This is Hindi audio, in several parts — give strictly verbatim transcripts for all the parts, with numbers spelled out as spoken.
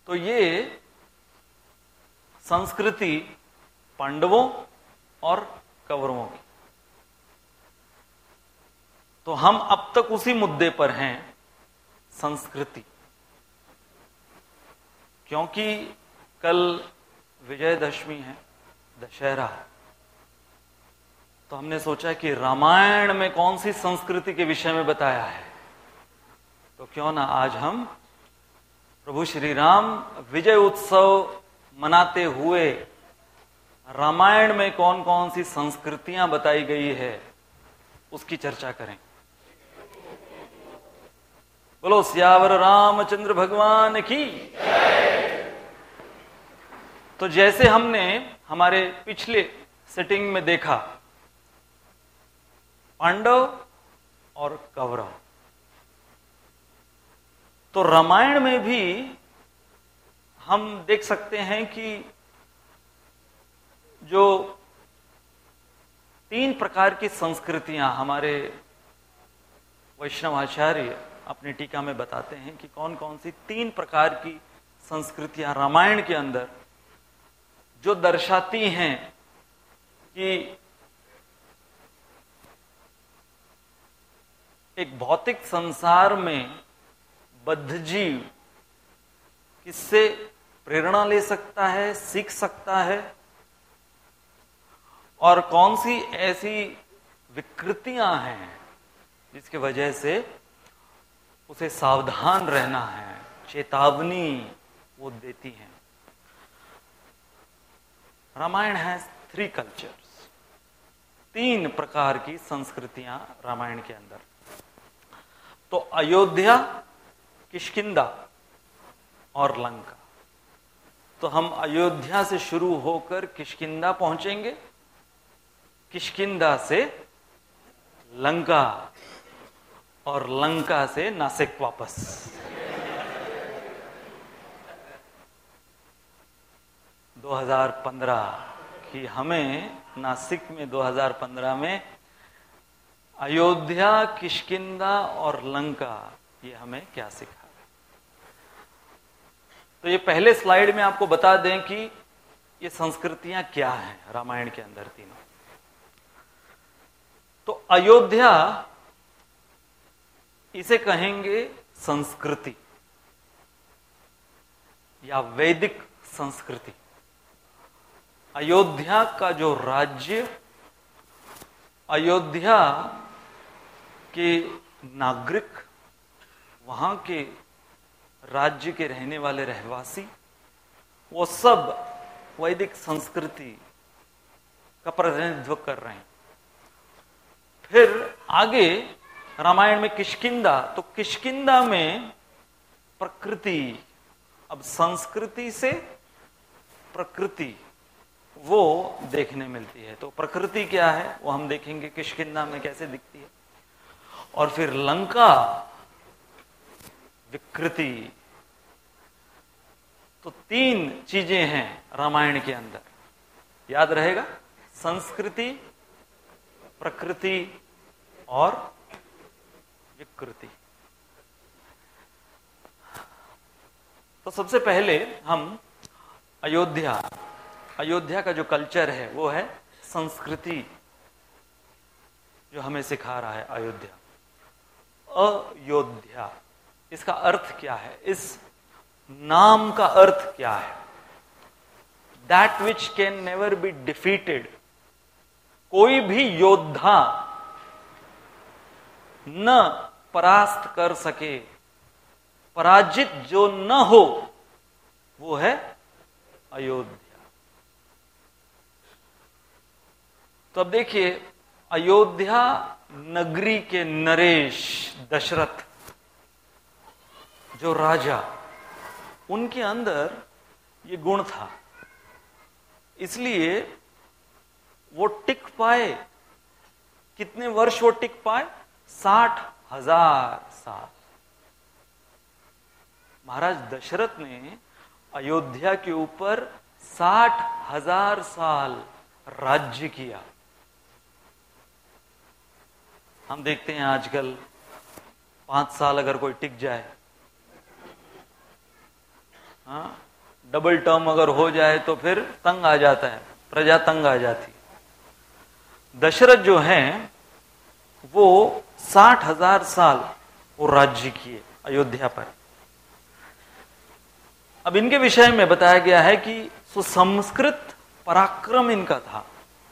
तो ये संस्कृति पांडवों और कौरवों की। तो हम अब तक उसी मुद्दे पर हैं, संस्कृति। क्योंकि कल विजयदशमी है, दशहरा है, तो हमने सोचा कि रामायण में कौन सी संस्कृति के विषय में बताया है, तो क्यों ना आज हम प्रभु श्री राम विजय उत्सव मनाते हुए रामायण में कौन कौन सी संस्कृतियां बताई गई है उसकी चर्चा करें। बोलो सियावर रामचंद्र भगवान की। तो जैसे हमने हमारे पिछले सेटिंग में देखा, पांडव और कौरव, तो रामायण में भी हम देख सकते हैं कि जो तीन प्रकार की संस्कृतियां हमारे वैष्णव आचार्य अपनी टीका में बताते हैं कि कौन कौन सी तीन प्रकार की संस्कृतियां रामायण के अंदर जो दर्शाती हैं कि एक भौतिक संसार में बद्ध जीव किससे प्रेरणा ले सकता है, सीख सकता है, और कौन सी ऐसी विकृतियां हैं जिसकी वजह से उसे सावधान रहना है, चेतावनी वो देती हैं। रामायण है थ्री कल्चर्स, तीन प्रकार की संस्कृतियां रामायण के अंदर। तो अयोध्या, किष्किंधा और लंका। तो हम अयोध्या से शुरू होकर किष्किंधा पहुंचेंगे, किष्किंधा से लंका, और लंका से नासिक वापस। दो हज़ार पंद्रह की हमें नासिक में दो हज़ार पंद्रह में अयोध्या, किष्किंधा और लंका, ये हमें क्या सिखा। तो ये पहले स्लाइड में आपको बता दें कि ये संस्कृतियां क्या हैं रामायण के अंदर तीनों। तो अयोध्या, इसे कहेंगे संस्कृति या वैदिक संस्कृति। अयोध्या का जो राज्य, अयोध्या के नागरिक, वहां के राज्य के रहने वाले रहवासी, वो सब वैदिक संस्कृति का प्रतिनिधित्व कर रहे हैं। फिर आगे रामायण में किष्किंधा, तो किष्किंधा में प्रकृति, अब संस्कृति से प्रकृति वो देखने मिलती है। तो प्रकृति क्या है वो हम देखेंगे किष्किंधा में कैसे दिखती है। और फिर लंका, विकृति। तो तीन चीजें हैं रामायण के अंदर, याद रहेगा, संस्कृति, प्रकृति और विकृति। तो सबसे पहले हम अयोध्या, अयोध्या का जो कल्चर है वो है संस्कृति, जो हमें सिखा रहा है अयोध्या। अयोध्या, इसका अर्थ क्या है, इस नाम का अर्थ क्या है? That which can never be defeated. कोई भी योद्धा न परास्त कर सके, पराजित जो न हो, वो है अयोध्या। तो अब देखिए, अयोध्या नगरी के नरेश दशरथ, जो राजा, उनके अंदर ये गुण था, इसलिए वो टिक पाए। कितने वर्ष वो टिक पाए? साठ हजार साल। महाराज दशरथ ने अयोध्या के ऊपर साठ हजार साल राज्य किया। हम देखते हैं आजकल पांच साल अगर कोई टिक जाए, हाँ, डबल टर्म अगर हो जाए तो फिर तंग आ जाता है, प्रजा तंग आ जाती। दशरथ जो हैं वो साठ हजार साल वो राज्य किए अयोध्या पर। अब इनके विषय में बताया गया है कि सुसंस्कृत पराक्रम इनका था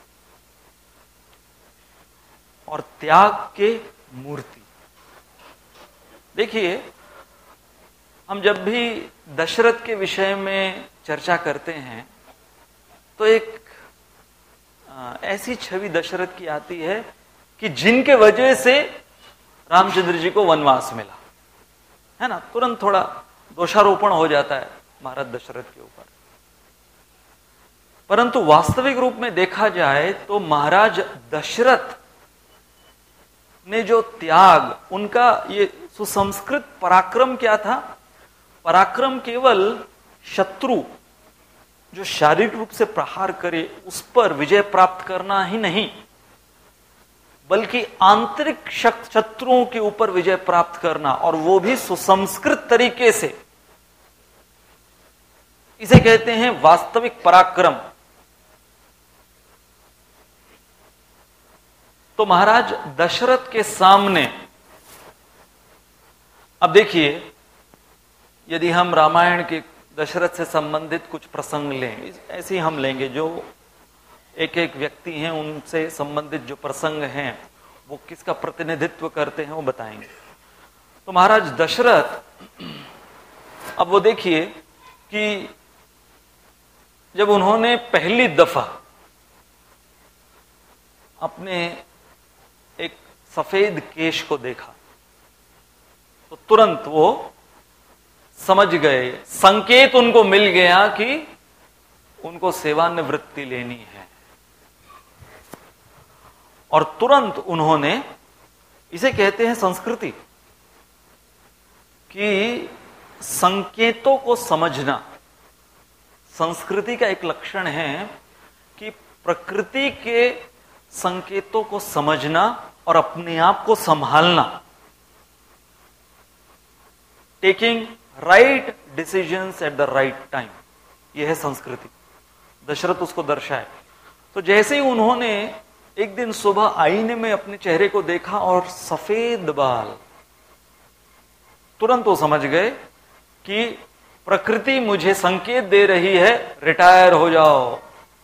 और त्याग के मूर्ति। देखिए, हम जब भी दशरथ के विषय में चर्चा करते हैं तो एक आ, ऐसी छवि दशरथ की आती है कि जिनके वजह से रामचंद्र जी को वनवास मिला, है ना। तुरंत थोड़ा दोषारोपण हो जाता है महाराज दशरथ के ऊपर, परंतु वास्तविक रूप में देखा जाए तो महाराज दशरथ ने जो त्याग, उनका ये सुसंस्कृत पराक्रम क्या था? पराक्रम केवल शत्रु जो शारीरिक रूप से प्रहार करे उस पर विजय प्राप्त करना ही नहीं, बल्कि आंतरिक शत्रुओं के ऊपर विजय प्राप्त करना, और वो भी सुसंस्कृत तरीके से। इसे कहते हैं वास्तविक पराक्रम। तो महाराज दशरथ के सामने, अब देखिए, यदि हम रामायण के दशरथ से संबंधित कुछ प्रसंग लें, ऐसे ही हम लेंगे, जो एक एक व्यक्ति हैं उनसे संबंधित जो प्रसंग हैं वो किसका प्रतिनिधित्व करते हैं वो बताएंगे। तो महाराज दशरथ, अब वो देखिए कि जब उन्होंने पहली दफा अपने एक सफेद केश को देखा तो तुरंत वो समझ गए, संकेत उनको मिल गया कि उनको सेवानिवृत्ति लेनी है, और तुरंत उन्होंने, इसे कहते हैं संस्कृति, कि संकेतों को समझना। संस्कृति का एक लक्षण है कि प्रकृति के संकेतों को समझना और अपने आप को संभालना, taking right decisions at the right time, यह है संस्कृति। दशरथ उसको दर्शाए। तो जैसे ही उन्होंने एक दिन सुबह आईने में अपने चेहरे को देखा और सफेद बाल, तुरंत वो समझ गए कि प्रकृति मुझे संकेत दे रही है, रिटायर हो जाओ।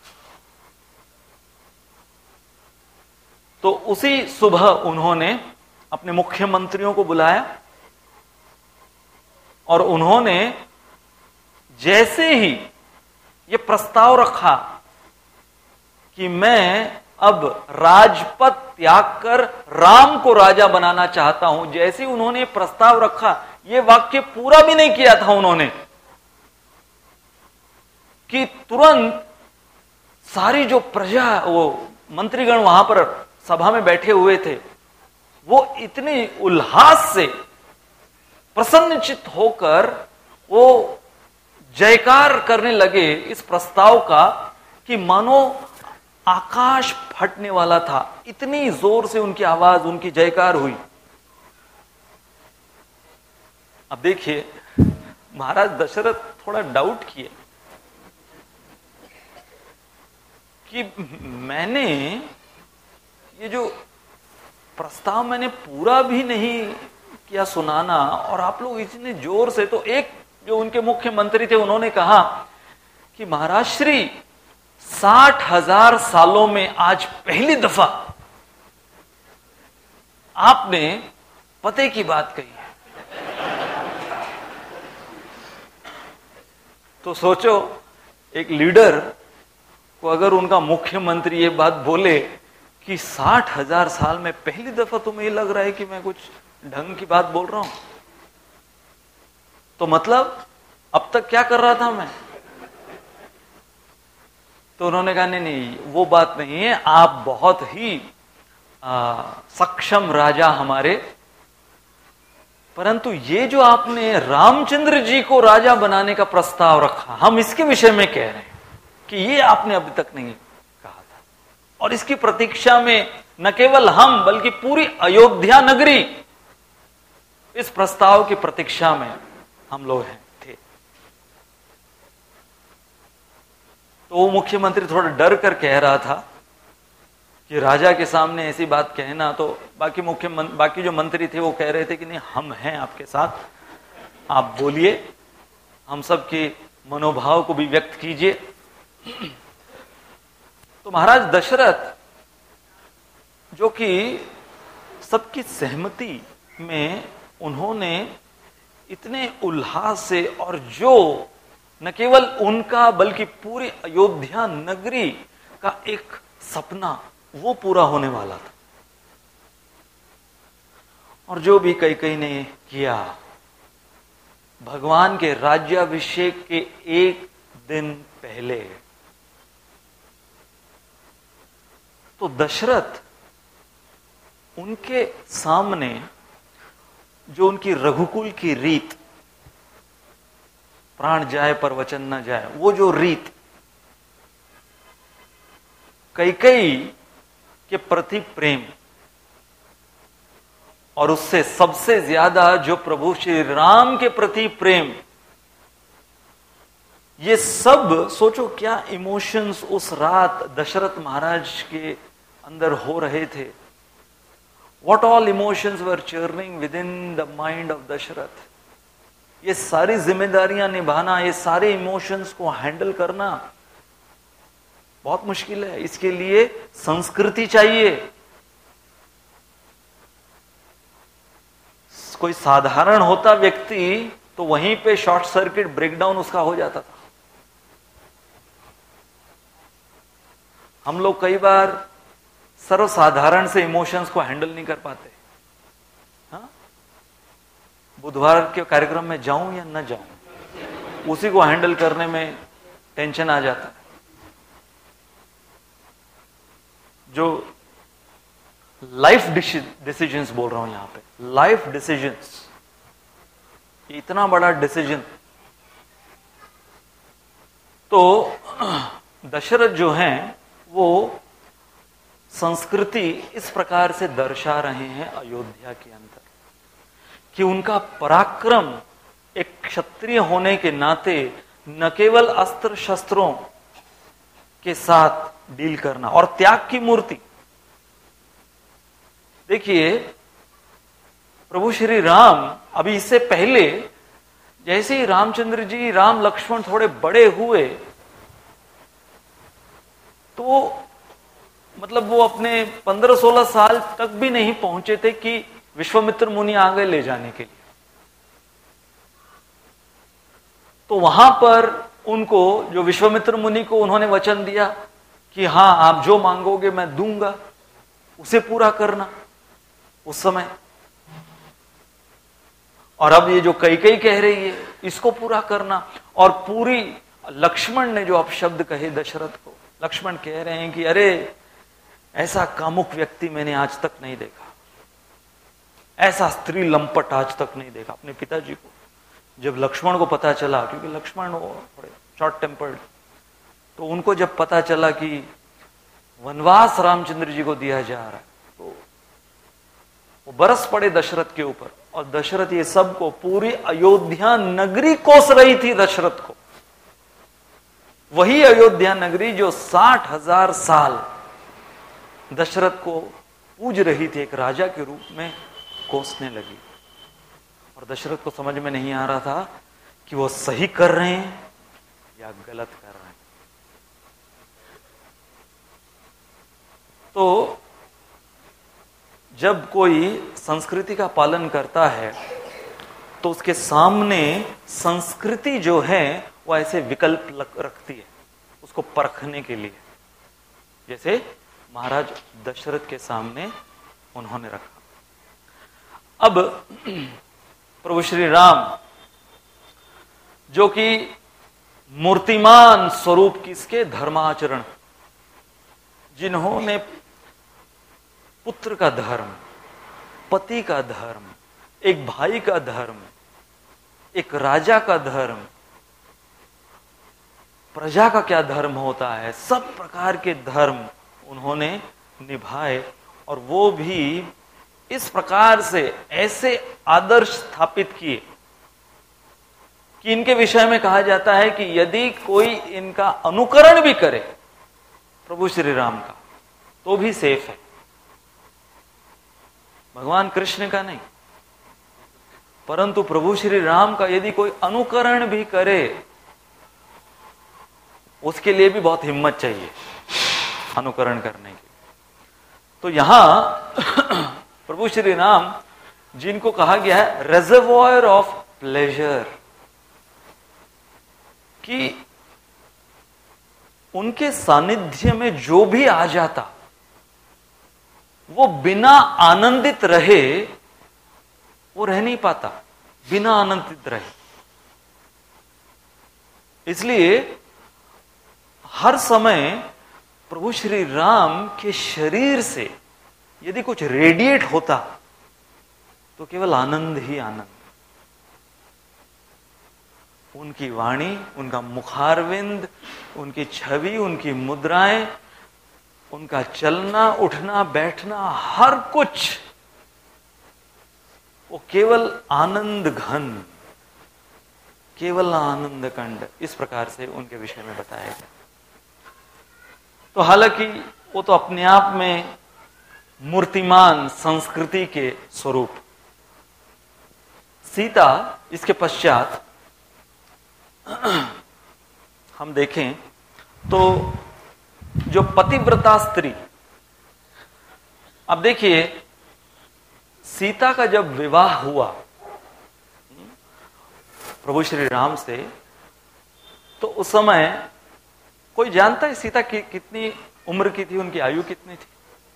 तो उसी सुबह उन्होंने अपने मुख्यमंत्रियों को बुलाया और उन्होंने जैसे ही ये प्रस्ताव रखा कि मैं अब राजपद त्याग कर राम को राजा बनाना चाहता हूं, जैसे ही उन्होंने प्रस्ताव रखा, ये वाक्य पूरा भी नहीं किया था उन्होंने कि तुरंत सारी जो प्रजा, वो मंत्रीगण वहां पर सभा में बैठे हुए थे, वो इतनी उल्लास से प्रसन्नचित्त होकर वो जयकार करने लगे इस प्रस्ताव का कि मानो आकाश फटने वाला था। इतनी जोर से उनकी आवाज, उनकी जयकार हुई। अब देखिए, महाराज दशरथ थोड़ा डाउट किए कि मैंने ये जो प्रस्ताव मैंने पूरा भी नहीं किया सुनाना, और आप लोग इतने जोर से। तो एक जो उनके मुख्यमंत्री थे उन्होंने कहा कि महाराज श्री, साठ हजार सालों में आज पहली दफा आपने पते की बात कही है। तो सोचो, एक लीडर को अगर उनका मुख्यमंत्री ये बात बोले कि साठ हजार साल में पहली दफा तुम्हें ये लग रहा है कि मैं कुछ ढंग की बात बोल रहा हूं, तो मतलब अब तक क्या कर रहा था मैं? तो उन्होंने कहा नहीं नहीं, वो बात नहीं है, आप बहुत ही आ, सक्षम राजा हमारे, परंतु ये जो आपने रामचंद्र जी को राजा बनाने का प्रस्ताव रखा, हम इसके विषय में कह रहे हैं कि ये आपने अभी तक नहीं कहा था, और इसकी प्रतीक्षा में न केवल हम बल्कि पूरी अयोध्या नगरी इस प्रस्ताव की प्रतीक्षा में हम लोग हैं थे। तो वो मुख्यमंत्री थोड़ा डर कर कह रहा था कि राजा के सामने ऐसी बात कहना, तो बाकी मुख्य बाकी जो मंत्री थे वो कह रहे थे कि नहीं, हम हैं आपके साथ, आप बोलिए, हम सब के मनोभाव को भी व्यक्त कीजिए। तो महाराज दशरथ, जो कि सबकी सहमति में उन्होंने इतने उल्लास से, और जो न केवल उनका बल्कि पूरी अयोध्या नगरी का एक सपना वो पूरा होने वाला था, और जो भी कई कई ने किया, भगवान के राज्याभिषेक के एक दिन पहले तो दशरथ उनके सामने जो उनकी रघुकुल की रीत, प्राण जाए पर वचन न जाए, वो जो रीत कैकेयी के प्रति प्रेम, और उससे सबसे ज्यादा जो प्रभु श्री राम के प्रति प्रेम, ये सब सोचो क्या इमोशंस उस रात दशरथ महाराज के अंदर हो रहे थे। What all emotions were churning within the mind of Dasharath. ये सारी जिम्मेदारियां निभाना, ये सारे इमोशंस को हैंडल करना बहुत मुश्किल है। इसके लिए संस्कृति चाहिए। कोई साधारण होता व्यक्ति तो वहीं पे शॉर्ट सर्किट ब्रेकडाउन उसका हो जाता था। हम लोग कई बार सर्वसाधारण से इमोशंस को हैंडल नहीं कर पाते। हाँ? बुधवार के कार्यक्रम में जाऊं या न जाऊं, उसी को हैंडल करने में टेंशन आ जाता है। जो लाइफ डिसीजंस बोल रहा हूं यहां पे, लाइफ डिसीजंस, इतना बड़ा डिसीजन। तो दशरथ जो हैं वो संस्कृति इस प्रकार से दर्शा रहे हैं अयोध्या के अंदर कि उनका पराक्रम एक क्षत्रिय होने के नाते न केवल अस्त्र शस्त्रों के साथ डील करना और त्याग की मूर्ति। देखिए प्रभु श्री राम, अभी इससे पहले जैसे ही रामचंद्र जी, राम लक्ष्मण थोड़े बड़े हुए तो मतलब वो अपने पंद्रह सोलह साल तक भी नहीं पहुंचे थे कि विश्वामित्र मुनि आ गए ले जाने के लिए। तो वहां पर उनको, जो विश्वामित्र मुनि को उन्होंने वचन दिया कि हां आप जो मांगोगे मैं दूंगा, उसे पूरा करना उस समय। और अब ये जो कैकेयी कह रही है इसको पूरा करना। और पूरी लक्ष्मण ने जो अपशब्द कहे दशरथ को, लक्ष्मण कह रहे हैं कि अरे ऐसा कामुक व्यक्ति मैंने आज तक नहीं देखा, ऐसा स्त्री लंपट आज तक नहीं देखा। अपने पिताजी को जब लक्ष्मण को पता चला, क्योंकि लक्ष्मण वो थोड़े शॉर्ट टेम्पर्ड, तो उनको जब पता चला कि वनवास रामचंद्र जी को दिया जा रहा है, तो वो बरस पड़े दशरथ के ऊपर। और दशरथ ये सब को, पूरी अयोध्या नगरी कोस रही थी दशरथ को। वही अयोध्या नगरी जो साठ हजार साल दशरथ को पूज रही थी, एक राजा के रूप में कोसने लगी। और दशरथ को समझ में नहीं आ रहा था कि वो सही कर रहे हैं या गलत कर रहे हैं। तो जब कोई संस्कृति का पालन करता है तो उसके सामने संस्कृति जो है वो ऐसे विकल्प रखती है उसको परखने के लिए, जैसे महाराज दशरथ के सामने उन्होंने रखा। अब प्रभु श्री राम जो कि मूर्तिमान स्वरूप किसके, धर्माचरण, जिन्होंने पुत्र का धर्म, पति का धर्म, एक भाई का धर्म, एक राजा का धर्म, प्रजा का क्या धर्म होता है, सब प्रकार के धर्म उन्होंने निभाए। और वो भी इस प्रकार से ऐसे आदर्श स्थापित किए कि इनके विषय में कहा जाता है कि यदि कोई इनका अनुकरण भी करे प्रभु श्री राम का तो भी सेफ है, भगवान कृष्ण का नहीं, परंतु प्रभु श्री राम का यदि कोई अनुकरण भी करे उसके लिए भी बहुत हिम्मत चाहिए अनुकरण करने की। तो यहां प्रभु श्री राम जिनको कहा गया है रेजर्वॉयर ऑफ प्लेजर, कि उनके सानिध्य में जो भी आ जाता वो बिना आनंदित रहे वो रह नहीं पाता, बिना आनंदित रहे। इसलिए हर समय प्रभु श्री राम के शरीर से यदि कुछ रेडिएट होता तो केवल आनंद ही आनंद। उनकी वाणी, उनका मुखारविंद, उनकी छवि, उनकी मुद्राएं, उनका चलना उठना बैठना, हर कुछ वो केवल आनंद घन, केवल आनंद कंड, इस प्रकार से उनके विषय में बताया गया। तो हालांकि वो तो अपने आप में मूर्तिमान संस्कृति के स्वरूप। सीता इसके पश्चात हम देखें तो जो पतिव्रता स्त्री, अब देखिए सीता का जब विवाह हुआ प्रभु श्री राम से, तो उस समय कोई जानता है सीता की कितनी उम्र की थी, उनकी आयु कितनी थी?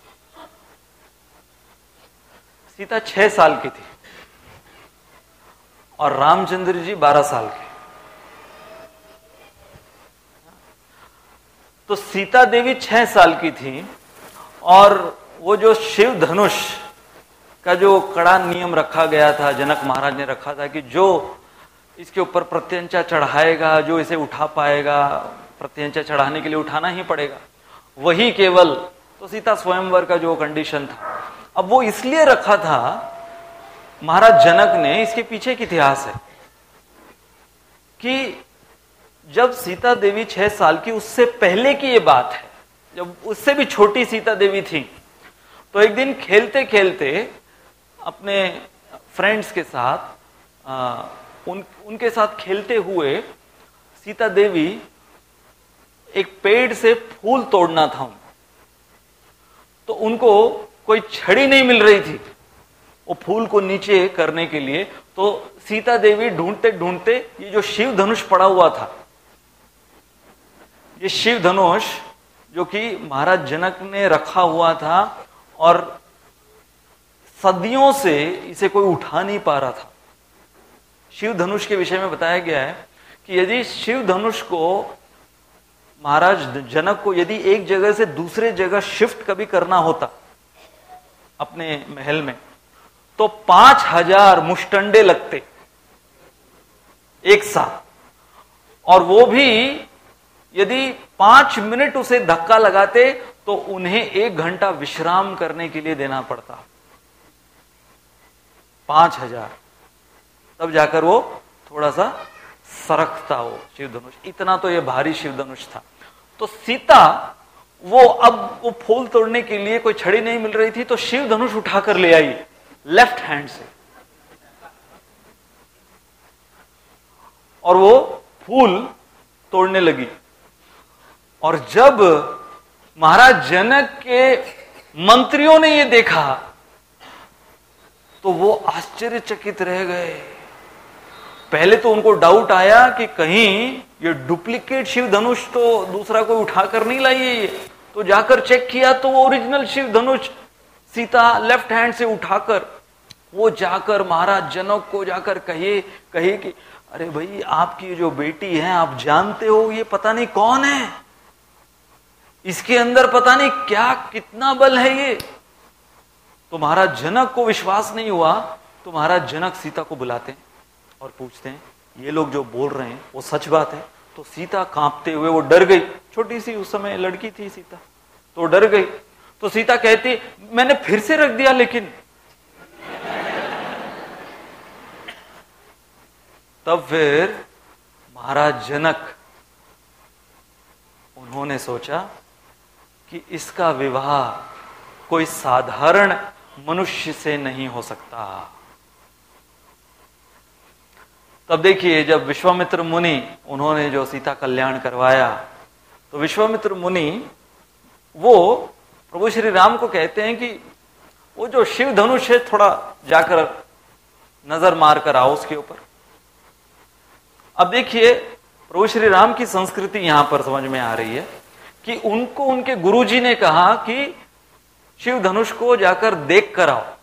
सीता छह साल की थी और रामचंद्र जी बारह साल के। तो सीता देवी छह साल की थी और वो जो शिव धनुष का जो कड़ा नियम रखा गया था, जनक महाराज ने रखा था कि जो इसके ऊपर प्रत्यंचा चढ़ाएगा, जो इसे उठा पाएगा, प्रत्यंचा चढ़ाने के लिए उठाना ही पड़ेगा, वही केवल, तो सीता स्वयंवर का जो कंडीशन था, अब वो इसलिए रखा था महाराज जनक ने, इसके पीछे एक इतिहास है कि जब सीता देवी छह साल की, उससे पहले की ये बात है, जब उससे भी छोटी सीता देवी थी, तो एक दिन खेलते खेलते अपने फ्रेंड्स के साथ आ, उन उनके साथ खेलते हुए सीता देवी एक पेड़ से फूल तोड़ना था उनको, तो उनको कोई छड़ी नहीं मिल रही थी वो फूल को नीचे करने के लिए। तो सीता देवी ढूंढते ढूंढते ये जो शिव धनुष पड़ा हुआ था, ये शिव धनुष जो कि महाराज जनक ने रखा हुआ था और सदियों से इसे कोई उठा नहीं पा रहा था। शिव धनुष के विषय में बताया गया है कि यदि शिव धनुष को महाराज जनक को यदि एक जगह से दूसरे जगह शिफ्ट कभी करना होता अपने महल में, तो पांच हजार मुष्टंडे लगते एक साथ, और वो भी यदि पांच मिनट उसे धक्का लगाते तो उन्हें एक घंटा विश्राम करने के लिए देना पड़ता। पांच हजार, तब जाकर वो थोड़ा सा सरकता वो शिव धनुष, इतना तो ये भारी शिव धनुष था। तो सीता वो अब वो फूल तोड़ने के लिए कोई छड़ी नहीं मिल रही थी, तो शिव धनुष उठाकर ले आई लेफ्ट हैंड से, और वो फूल तोड़ने लगी। और जब महाराज जनक के मंत्रियों ने ये देखा तो वो आश्चर्यचकित रह गए। पहले तो उनको डाउट आया कि कहीं ये डुप्लीकेट शिव धनुष तो दूसरा कोई उठाकर नहीं लाई है, तो जाकर चेक किया तो वो ओरिजिनल शिव धनुष सीता लेफ्ट हैंड से उठाकर वो जाकर महाराज जनक को जाकर कहे कहे कि अरे भाई आपकी जो बेटी है आप जानते हो ये पता नहीं कौन है, इसके अंदर पता नहीं क्या कितना बल है ये। तो महाराज जनक को विश्वास नहीं हुआ, तो महाराज जनक सीता को बुलाते हैं और पूछते हैं ये लोग जो बोल रहे हैं वो सच बात है? तो सीता कांपते हुए वो डर गई, छोटी सी उस समय लड़की थी सीता, तो डर गई। तो सीता कहती मैंने फिर से रख दिया, लेकिन तब फिर महाराज जनक, उन्होंने सोचा कि इसका विवाह कोई साधारण मनुष्य से नहीं हो सकता। तब देखिए, जब विश्वामित्र मुनि उन्होंने जो सीता कल्याण करवाया, तो विश्वामित्र मुनि वो प्रभु श्री राम को कहते हैं कि वो जो शिव धनुष है थोड़ा जाकर नजर मार कर आओ उसके ऊपर। अब देखिए, प्रभु श्री राम की संस्कृति यहां पर समझ में आ रही है कि उनको उनके गुरुजी ने कहा कि शिव धनुष को जाकर देख कर आओ।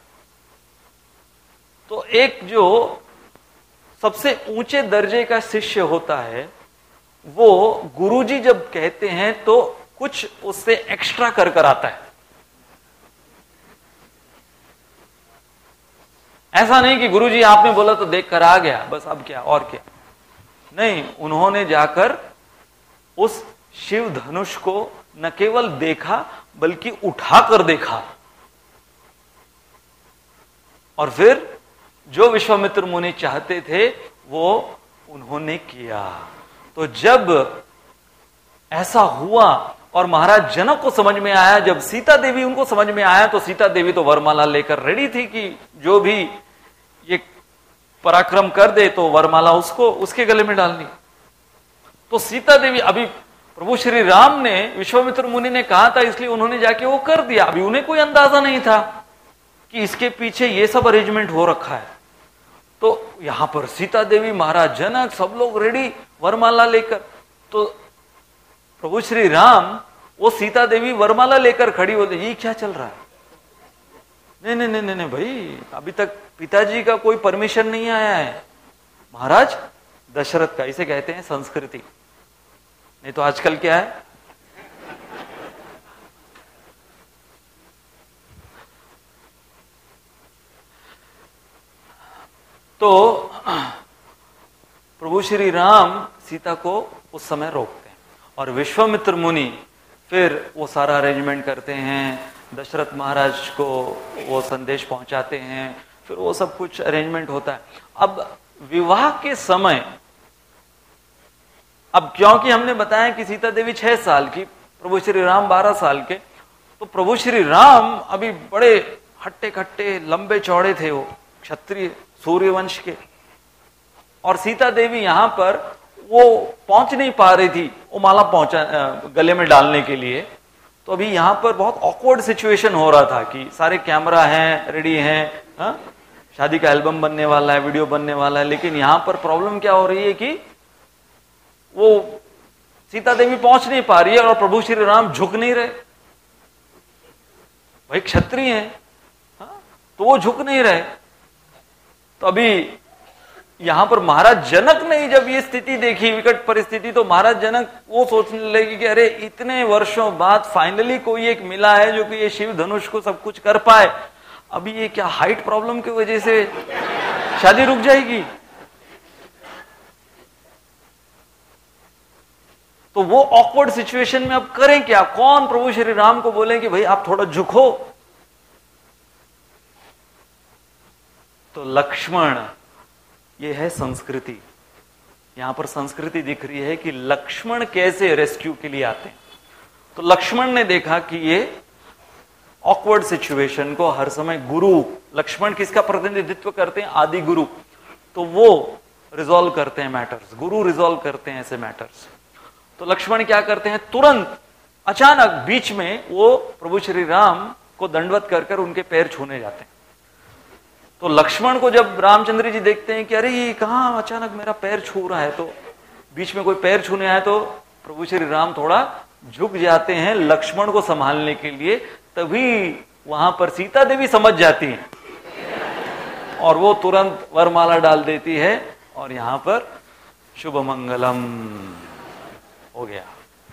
तो एक जो सबसे ऊंचे दर्जे का शिष्य होता है, वो गुरुजी जब कहते हैं तो कुछ उससे एक्स्ट्रा कर कर आता है। ऐसा नहीं कि गुरुजी आपने बोला तो देख कर आ गया, बस अब क्या और क्या। नहीं, उन्होंने जाकर उस शिव धनुष को न केवल देखा बल्कि उठाकर देखा, और फिर जो विश्वामित्र मुनि चाहते थे वो उन्होंने किया। तो जब ऐसा हुआ और महाराज जनक को समझ में आया, जब सीता देवी उनको समझ में आया, तो सीता देवी तो वरमाला लेकर रेडी थी कि जो भी ये पराक्रम कर दे तो वरमाला उसको उसके गले में डालनी। तो सीता देवी, अभी प्रभु श्री राम ने विश्वामित्र मुनि ने कहा था इसलिए उन्होंने जाके वो कर दिया। अभी उन्हें कोई अंदाजा नहीं था कि इसके पीछे ये सब अरेंजमेंट हो रखा है। तो यहां पर सीता देवी, महाराज जनक, सब लोग रेडी वरमाला लेकर। तो प्रभु श्री राम, वो सीता देवी वरमाला लेकर खड़ी होती, ये क्या चल रहा है? नहीं नहीं नहीं नहीं भाई, अभी तक पिताजी का कोई परमिशन नहीं आया है। महाराज दशरथ का, इसे कहते हैं संस्कृति। नहीं तो आजकल क्या है, तो प्रभु श्री राम सीता को उस समय रोकते हैं और विश्वामित्र मुनि फिर वो सारा अरेंजमेंट करते हैं, दशरथ महाराज को वो संदेश पहुंचाते हैं, फिर वो सब कुछ अरेंजमेंट होता है। अब विवाह के समय, अब क्योंकि हमने बताया कि सीता देवी छह साल की, प्रभु श्री राम बारह साल के, तो प्रभु श्री राम अभी बड़े हट्टे कट्टे लंबे चौड़े थे, वो क्षत्रिय सूर्यवंश के, और सीता देवी यहां पर वो पहुंच नहीं पा रही थी वो माला पहुंचा गले में डालने के लिए। तो अभी यहां पर बहुत ऑकवर्ड सिचुएशन हो रहा था कि सारे कैमरा हैं, रेडी हैं, हा? शादी का एल्बम बनने वाला है, वीडियो बनने वाला है, लेकिन यहां पर प्रॉब्लम क्या हो रही है कि वो सीता देवी पहुंच नहीं पा रही है और प्रभु श्री राम झुक नहीं रहे। भाई क्षत्रिय हैं, हाँ? तो वो झुक नहीं रहे। तो अभी यहां पर महाराज जनक ने जब ये स्थिति देखी, विकट परिस्थिति, तो महाराज जनक वो सोचने लगे कि अरे इतने वर्षों बाद फाइनली कोई एक मिला है जो कि ये शिव धनुष को सब कुछ कर पाए। अभी ये क्या हाइट प्रॉब्लम की वजह से शादी रुक जाएगी? तो वो ऑकवर्ड सिचुएशन में अब करें क्या? कौन प्रभु श्री राम को बोले कि भाई आप थोड़ा झुको? तो लक्ष्मण, ये है संस्कृति। यहां पर संस्कृति दिख रही है कि लक्ष्मण कैसे रेस्क्यू के लिए आते हैं। तो लक्ष्मण ने देखा कि ये ऑकवर्ड सिचुएशन को हर समय गुरु, लक्ष्मण किसका प्रतिनिधित्व करते हैं? आदि गुरु। तो वो रिजॉल्व करते हैं मैटर्स, गुरु रिजॉल्व करते हैं ऐसे मैटर्स। तो लक्ष्मण क्या करते हैं? तुरंत अचानक बीच में वो प्रभु श्री राम को दंडवत कर कर उनके पैर छूने जाते हैं। तो लक्ष्मण को जब रामचंद्र जी देखते हैं कि अरे ये कहां अचानक मेरा पैर छू रहा है, तो बीच में कोई पैर छूने आए, तो प्रभु श्री राम थोड़ा झुक जाते हैं लक्ष्मण को संभालने के लिए। तभी वहां पर सीता देवी समझ जाती है और वो तुरंत वरमाला डाल देती है और यहां पर शुभ मंगलम हो गया।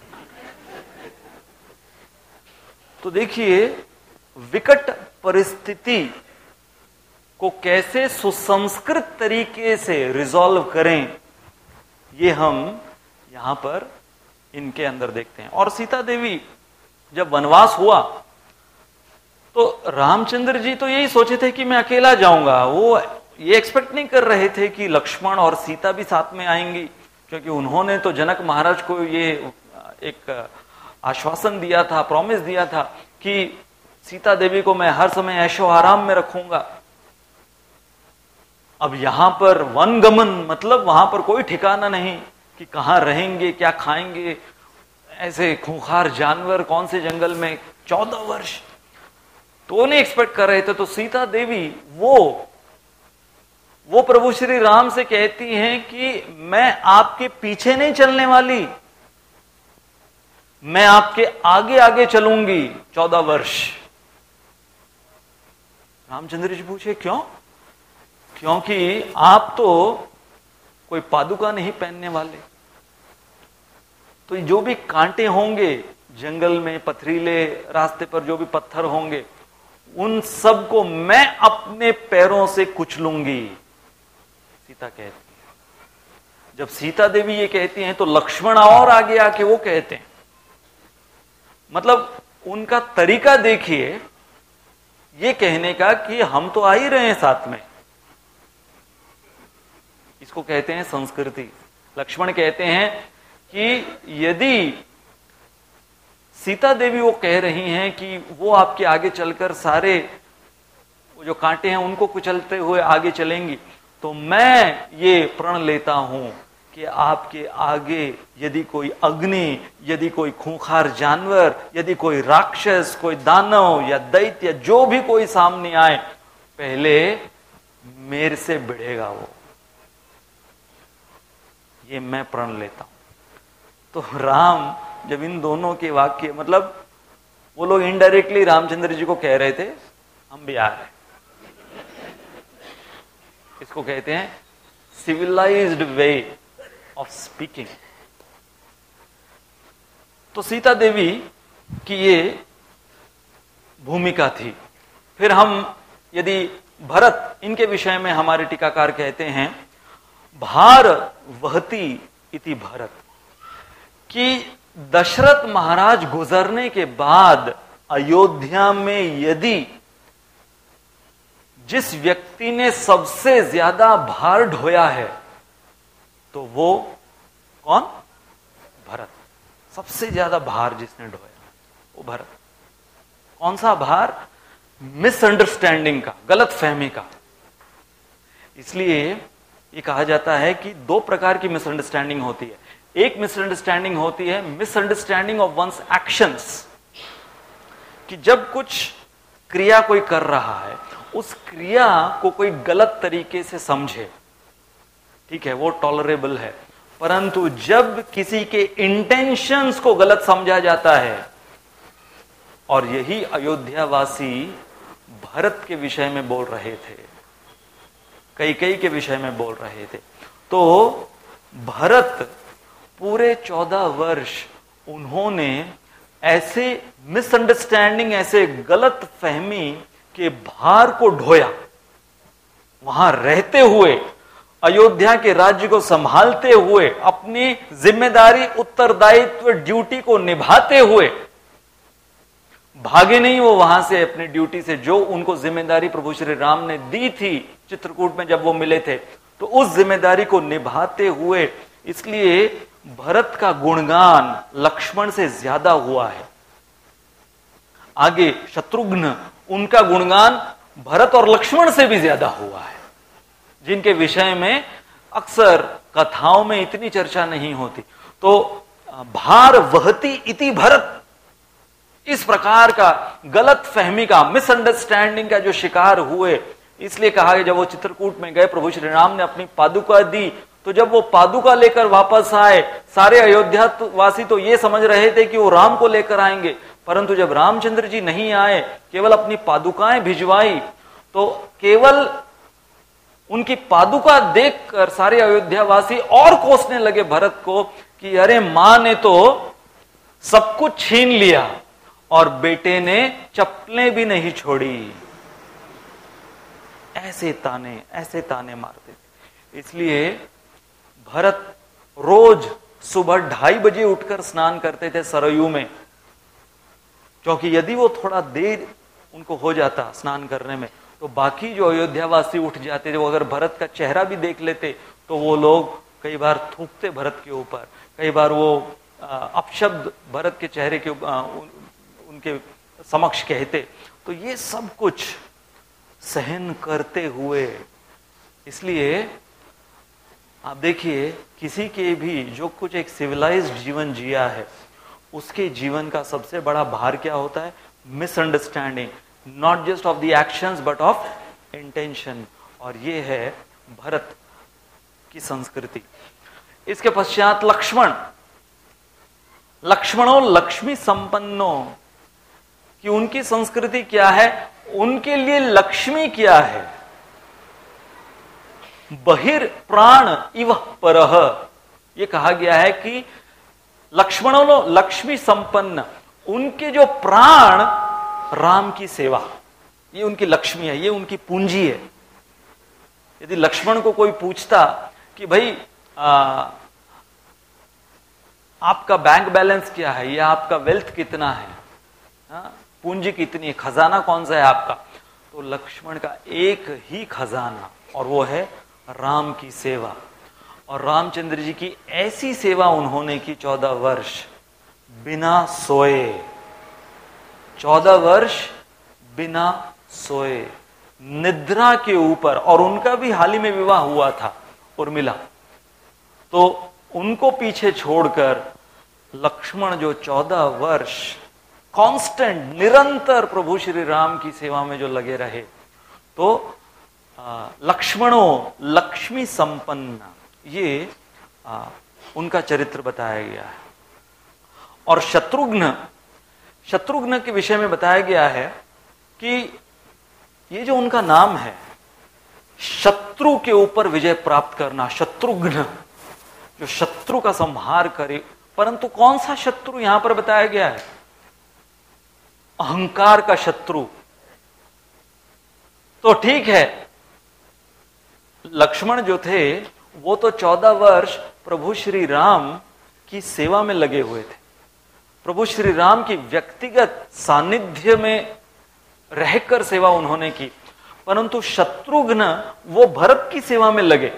तो देखिए, विकट परिस्थिति को कैसे सुसंस्कृत तरीके से रिजॉल्व करें, ये हम यहां पर इनके अंदर देखते हैं। और सीता देवी जब वनवास हुआ तो रामचंद्र जी तो यही सोचे थे कि मैं अकेला जाऊंगा, वो ये एक्सपेक्ट नहीं कर रहे थे कि लक्ष्मण और सीता भी साथ में आएंगी। क्योंकि उन्होंने तो जनक महाराज को ये एक आश्वासन दिया था, प्रॉमिस दिया था कि सीता देवी को मैं हर समय ऐशो आराम में रखूंगा। अब यहां पर वनगमन मतलब वहां पर कोई ठिकाना नहीं कि कहां रहेंगे, क्या खाएंगे, ऐसे खूंखार जानवर कौन से जंगल में, चौदह वर्ष तो नहीं एक्सपेक्ट कर रहे थे। तो सीता देवी वो वो प्रभु श्री राम से कहती हैं कि मैं आपके पीछे नहीं चलने वाली, मैं आपके आगे आगे चलूंगी चौदह वर्ष। रामचंद्र जी पूछे क्यों? क्योंकि आप तो कोई पादुका नहीं पहनने वाले, तो जो भी कांटे होंगे जंगल में, पथरीले रास्ते पर जो भी पत्थर होंगे, उन सब को मैं अपने पैरों से कुचलूंगी, सीता कहती है। जब सीता देवी ये कहती हैं तो लक्ष्मण और आगे आके वो कहते हैं, मतलब उनका तरीका देखिए ये कहने का कि हम तो आ ही रहे हैं साथ में। इसको कहते हैं संस्कृति। लक्ष्मण कहते हैं कि यदि सीता देवी वो कह रही हैं कि वो आपके आगे चलकर सारे वो जो कांटे हैं उनको कुचलते हुए आगे चलेंगी, तो मैं ये प्रण लेता हूं कि आपके आगे यदि कोई अग्नि, यदि कोई खूंखार जानवर, यदि कोई राक्षस, कोई दानव या दैत्य, जो भी कोई सामने आए, पहले मेरे से भिड़ेगा वो, ये मैं प्रण लेता हूं। तो राम जब इन दोनों के वाक्य, मतलब वो लोग इनडायरेक्टली रामचंद्र जी को कह रहे थे हम भी आ रहे हैं। इसको कहते हैं सिविलाइज्ड वे ऑफ स्पीकिंग। तो सीता देवी की ये भूमिका थी। फिर हम यदि भरत, इनके विषय में हमारे टीकाकार कहते हैं भार वहती इति भरत, कि दशरथ महाराज गुजरने के बाद अयोध्या में यदि जिस व्यक्ति ने सबसे ज्यादा भार ढोया है तो वो कौन? भरत। सबसे ज्यादा भार जिसने ढोया वो भरत। कौन सा भार? मिसअंडरस्टैंडिंग का, गलत फहमी का। इसलिए ये कहा जाता है कि दो प्रकार की मिसअंडरस्टैंडिंग होती है। एक मिसअंडरस्टैंडिंग होती है मिसअंडरस्टैंडिंग ऑफ वंस एक्शंस, कि जब कुछ क्रिया कोई कर रहा है उस क्रिया को कोई गलत तरीके से समझे, ठीक है, वो टॉलरेबल है। परंतु जब किसी के इंटेंशंस को गलत समझा जाता है, और यही अयोध्यावासी भरत के विषय में बोल रहे थे, कैकेयी के विषय में बोल रहे थे, तो भरत पूरे चौदह वर्ष उन्होंने ऐसे मिसअंडरस्टैंडिंग, ऐसे गलत फहमी के भार को ढोया। वहां रहते हुए, अयोध्या के राज्य को संभालते हुए, अपनी जिम्मेदारी, उत्तरदायित्व, ड्यूटी को निभाते हुए भागे नहीं वो वहां से, अपनी ड्यूटी से। जो उनको जिम्मेदारी प्रभु श्री राम ने दी थी चित्रकूट में जब वो मिले थे, तो उस जिम्मेदारी को निभाते हुए, इसलिए भरत का गुणगान लक्ष्मण से ज्यादा हुआ है। आगे शत्रुघ्न, उनका गुणगान भरत और लक्ष्मण से भी ज्यादा हुआ है, जिनके विषय में अक्सर कथाओं में इतनी चर्चा नहीं होती। तो भार वहती इति भरत, इस प्रकार का गलत फहमी का, मिसअंडरस्टैंडिंग का जो शिकार हुए, इसलिए कहा कि जब वो चित्रकूट में गए, प्रभु श्री राम ने अपनी पादुका दी, तो जब वो पादुका लेकर वापस आए, सारे अयोध्या वासी तो ये समझ रहे थे कि वो राम को लेकर आएंगे, परंतु जब रामचंद्र जी नहीं आए, केवल अपनी पादुकाएं भिजवाई, तो केवल उनकी पादुका देखकर सारे अयोध्यावासी और कोसने लगे भरत को कि अरे मां ने तो सब कुछ छीन लिया और बेटे ने चप्पलें भी नहीं छोड़ी। ऐसे ताने, ऐसे ताने मारते थे। इसलिए भरत रोज सुबह ढाई बजे उठकर स्नान करते थे सरयू में, क्योंकि यदि वो थोड़ा देर उनको हो जाता स्नान करने में, तो बाकी जो अयोध्यावासी उठ जाते थे, वो अगर भरत का चेहरा भी देख लेते तो वो लोग कई बार थूकते भरत के ऊपर, कई बार वो अपशब्द भरत के चेहरे के उन, उनके समक्ष कहते। तो ये सब कुछ सहन करते हुए, इसलिए आप देखिए किसी के भी जो कुछ एक सिविलाइज्ड जीवन जिया है, उसके जीवन का सबसे बड़ा भार क्या होता है? Misunderstanding, not just of the actions but of intention. और ये है भरत की संस्कृति। इसके पश्चात लक्ष्मण, लक्ष्मणों लक्ष्मी संपन्नो, कि उनकी संस्कृति क्या है, उनके लिए लक्ष्मी क्या है? बहिर प्राण इव परह, ये कहा गया है कि लक्ष्मणों लक्ष्मी संपन्न, उनके जो प्राण राम की सेवा, ये उनकी लक्ष्मी है, ये उनकी पूंजी है। यदि लक्ष्मण को कोई पूछता कि भाई आ, आपका बैंक बैलेंस क्या है, या आपका वेल्थ कितना है, हा? पूंजी कितनी है, खजाना कौन सा है आपका, तो लक्ष्मण का एक ही खजाना, और वो है राम की सेवा। और रामचंद्र जी की ऐसी सेवा उन्होंने की चौदह वर्ष बिना सोए, चौदह वर्ष बिना सोए, निद्रा के ऊपर। और उनका भी हाल ही में विवाह हुआ था उर्मिला, तो उनको पीछे छोड़कर लक्ष्मण जो चौदह वर्ष कांस्टेंट, निरंतर प्रभु श्री राम की सेवा में जो लगे रहे, तो लक्ष्मणों लक्ष्मी संपन्न, ये आ, उनका चरित्र बताया गया है। और शत्रुघ्न, शत्रुघ्न के विषय में बताया गया है कि ये जो उनका नाम है, शत्रु के ऊपर विजय प्राप्त करना, शत्रुघ्न, जो शत्रु का संहार करे। परंतु कौन सा शत्रु यहां पर बताया गया है? अहंकार का शत्रु। तो ठीक है, लक्ष्मण जो थे वो तो चौदह वर्ष प्रभु श्री राम की सेवा में लगे हुए थे, प्रभु श्री राम की व्यक्तिगत सानिध्य में रहकर सेवा उन्होंने की। परंतु शत्रुघ्न वो भरत की सेवा में लगे,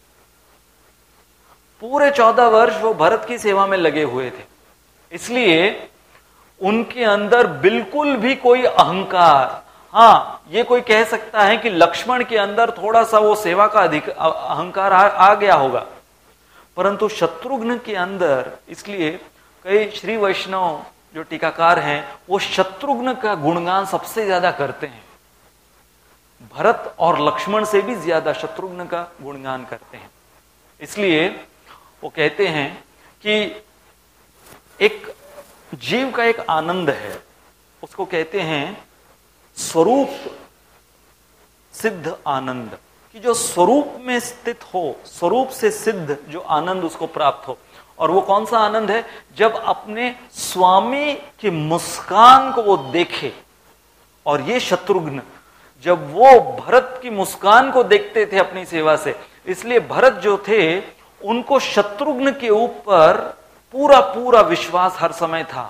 पूरे चौदह वर्ष वो भरत की सेवा में लगे हुए थे। इसलिए उनके अंदर बिल्कुल भी कोई अहंकार, हाँ ये कोई कह सकता है कि लक्ष्मण के अंदर थोड़ा सा वो सेवा का अधिक अहंकार आ, आ गया होगा, परंतु शत्रुघ्न के अंदर, इसलिए कई श्री वैष्णव जो टीकाकार हैं वो शत्रुघ्न का गुणगान सबसे ज्यादा करते हैं, भरत और लक्ष्मण से भी ज्यादा शत्रुघ्न का गुणगान करते हैं। इसलिए वो कहते हैं कि एक जीव का एक आनंद है, उसको कहते हैं स्वरूप सिद्ध आनंद, कि जो स्वरूप में स्थित हो, स्वरूप से सिद्ध जो आनंद उसको प्राप्त हो। और वो कौन सा आनंद है? जब अपने स्वामी की मुस्कान को वो देखे। और ये शत्रुघ्न जब वो भरत की मुस्कान को देखते थे अपनी सेवा से, इसलिए भरत जो थे उनको शत्रुघ्न के ऊपर पूरा पूरा विश्वास हर समय था।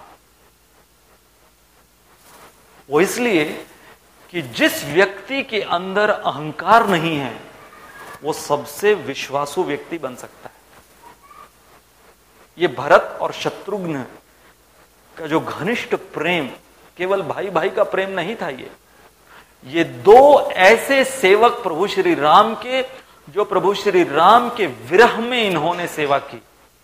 वो इसलिए कि जिस व्यक्ति के अंदर अहंकार नहीं है वो सबसे विश्वासु व्यक्ति बन सकता है। ये भरत और शत्रुघ्न का जो घनिष्ठ प्रेम केवल भाई भाई का प्रेम नहीं था, ये ये दो ऐसे सेवक प्रभु श्री राम के, जो प्रभु श्री राम के विरह में इन्होंने सेवा की,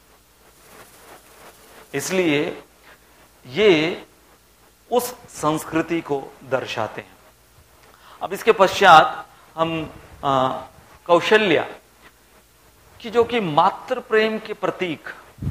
इसलिए ये उस संस्कृति को दर्शाते हैं। अब इसके पश्चात हम आ, कौशल्या की, जो कि मातृ प्रेम के प्रतीक,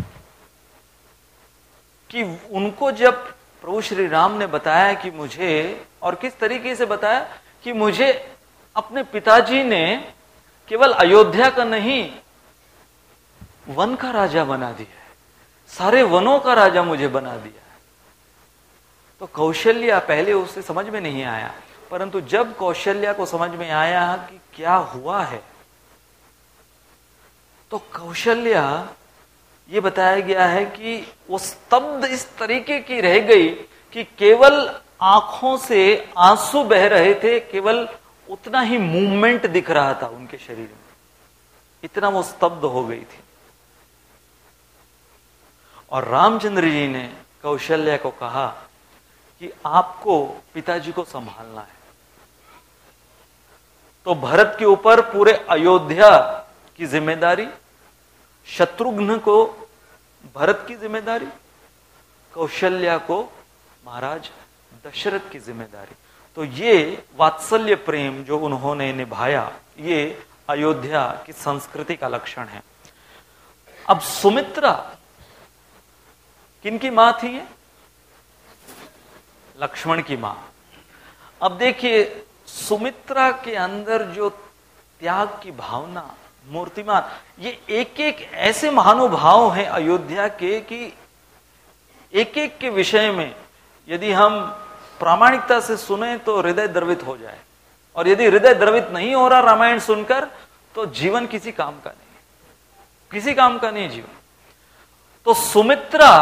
कि उनको जब प्रभु श्री राम ने बताया कि मुझे, और किस तरीके से बताया कि मुझे अपने पिताजी ने केवल अयोध्या का नहीं वन का राजा बना दिया है, सारे वनों का राजा मुझे बना दिया है। तो कौशल्या पहले उसे समझ में नहीं आया, परंतु जब कौशल्या को समझ में आया कि क्या हुआ है, तो कौशल्या, ये बताया गया है कि वो स्तब्ध इस तरीके की रह गई कि केवल आंखों से आंसू बह रहे थे, केवल उतना ही मूवमेंट दिख रहा था उनके शरीर में, इतना वो स्तब्ध हो गई थी। और रामचंद्र जी ने कौशल्या को कहा कि आपको पिताजी को संभालना है। तो भरत के ऊपर पूरे अयोध्या की जिम्मेदारी, शत्रुघ्न को भरत की जिम्मेदारी, कौशल्या को महाराज दशरथ की जिम्मेदारी। तो ये वात्सल्य प्रेम जो उन्होंने निभाया, ये अयोध्या की संस्कृति का लक्षण है। अब सुमित्रा किनकी मां थी? ये लक्ष्मण की मां। अब देखिए सुमित्रा के अंदर जो त्याग की भावना, मूर्तिमान, ये एक एक ऐसे महानुभाव हैं अयोध्या के कि एक एक के विषय में यदि हम प्रामाणिकता से सुने तो हृदय द्रवित हो जाए, और यदि हृदय द्रवित नहीं हो रहा रामायण सुनकर तो जीवन किसी काम का नहीं, किसी काम का नहीं जीवन। तो सुमित्रा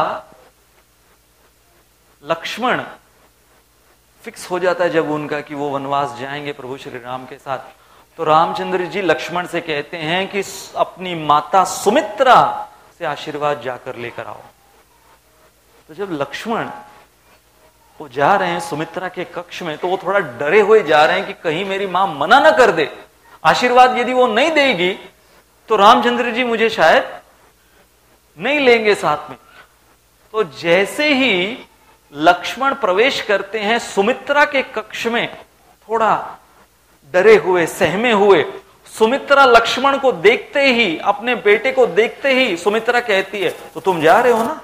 लक्ष्मण फिक्स हो जाता है जब उनका कि वो वनवास जाएंगे प्रभु श्री राम के साथ। तो रामचंद्र जी लक्ष्मण से कहते हैं कि अपनी माता सुमित्रा से आशीर्वाद जाकर लेकर आओ। तो जब लक्ष्मण वो जा रहे हैं सुमित्रा के कक्ष में, तो वो थोड़ा डरे हुए जा रहे हैं कि कहीं मेरी मां मना ना कर दे, आशीर्वाद यदि वो नहीं देगी तो रामचंद्र जी मुझे शायद नहीं लेंगे साथ में। तो जैसे ही लक्ष्मण प्रवेश करते हैं सुमित्रा के कक्ष में, थोड़ा डरे हुए, सहमे हुए, सुमित्रा लक्ष्मण को देखते ही, अपने बेटे को देखते ही सुमित्रा कहती है, तो तुम जा रहे हो ना?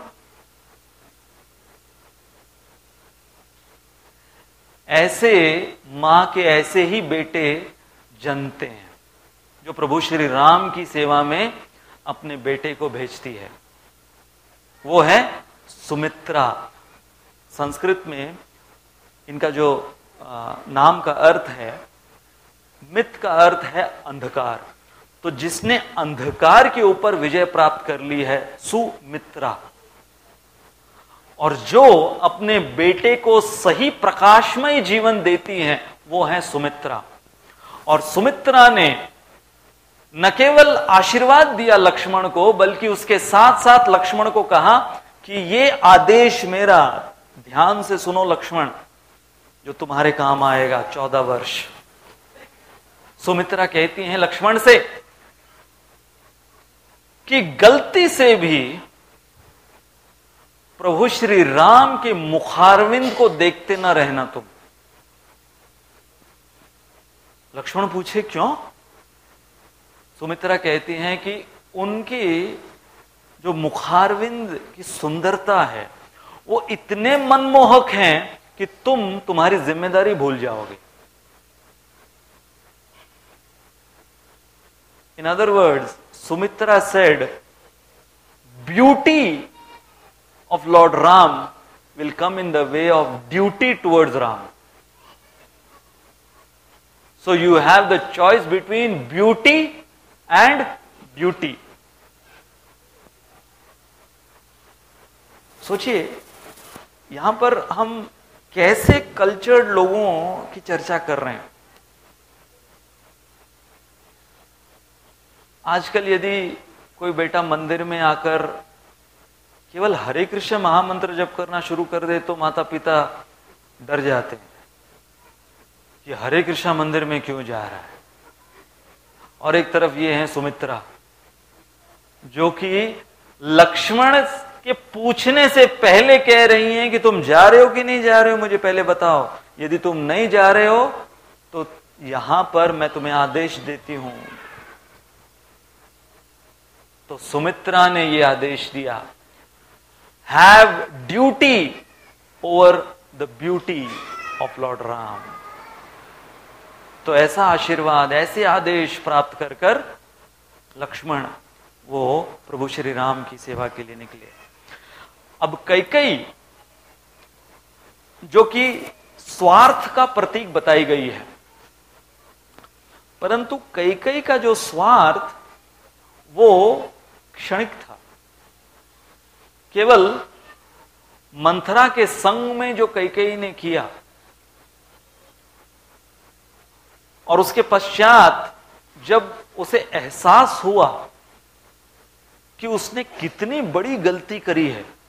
ऐसे मां के ऐसे ही बेटे जनते हैं जो प्रभु श्री राम की सेवा में अपने बेटे को भेजती है। वो है सुमित्रा। संस्कृत में इनका जो नाम का अर्थ है, मित का अर्थ है अंधकार। तो जिसने अंधकार के ऊपर विजय प्राप्त कर ली है, सुमित्रा। और जो अपने बेटे को सही प्रकाशमय जीवन देती हैं, वो है सुमित्रा। और सुमित्रा ने न केवल आशीर्वाद दिया लक्ष्मण को, बल्कि उसके साथ साथ लक्ष्मण को कहा कि ये आदेश मेरा, ध्यान से सुनो लक्ष्मण, जो तुम्हारे काम आएगा चौदह वर्ष। सुमित्रा कहती हैं लक्ष्मण से कि गलती से भी प्रभु श्री राम के मुखारविंद को देखते ना रहना तुम। लक्ष्मण पूछे क्यों? सुमित्रा कहती हैं कि उनकी जो मुखारविंद की सुंदरता है वो इतने मनमोहक हैं कि तुम तुम्हारी जिम्मेदारी भूल जाओगे। In other words, Sumitra said, beauty of Lord Ram will come in the way of duty towards Ram. So you have the choice between beauty and duty. सोचिए यहां पर हम कैसे कल्चर्ड लोगों की चर्चा कर रहे हैं। आजकल यदि कोई बेटा मंदिर में आकर केवल हरे कृष्ण महामंत्र जप करना शुरू कर दे तो माता पिता डर जाते हैं कि हरे कृष्ण मंदिर में क्यों जा रहा है। और एक तरफ ये है सुमित्रा जो कि लक्ष्मण के पूछने से पहले कह रही हैं कि तुम जा रहे हो कि नहीं जा रहे हो, मुझे पहले बताओ। यदि तुम नहीं जा रहे हो तो यहां पर मैं तुम्हें आदेश देती हूं। तो सुमित्रा ने यह आदेश दिया, have duty over the beauty of Lord Ram. तो ऐसा आशीर्वाद, ऐसे आदेश प्राप्त कर कर लक्ष्मण वो प्रभु श्री राम की सेवा के लिए निकले। अब कैकेयी जो कि स्वार्थ का प्रतीक बताई गई है, परंतु कैकेयी का जो स्वार्थ वो क्षणिक था। केवल मंथरा के संग में जो कैकेयी ने किया और उसके पश्चात जब उसे एहसास हुआ कि उसने कितनी बड़ी गलती करी है,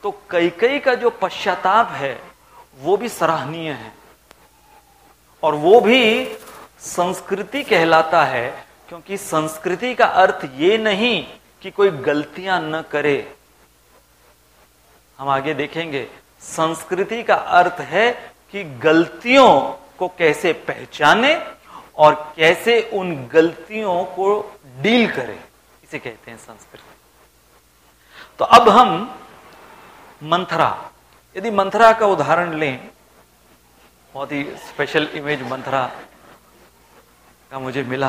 तो कैकेयी का जो पश्चाताप है वो भी सराहनीय है, और वो भी संस्कृति कहलाता है, क्योंकि संस्कृति का अर्थ ये नहीं कि कोई गलतियां न करे। हम आगे देखेंगे, संस्कृति का अर्थ है कि गलतियों को कैसे पहचाने और कैसे उन गलतियों को डील करे, इसे कहते हैं संस्कृति। तो अब हम मंथरा, यदि मंथरा का उदाहरण लें, बहुत ही स्पेशल इमेज मंथरा का मुझे मिला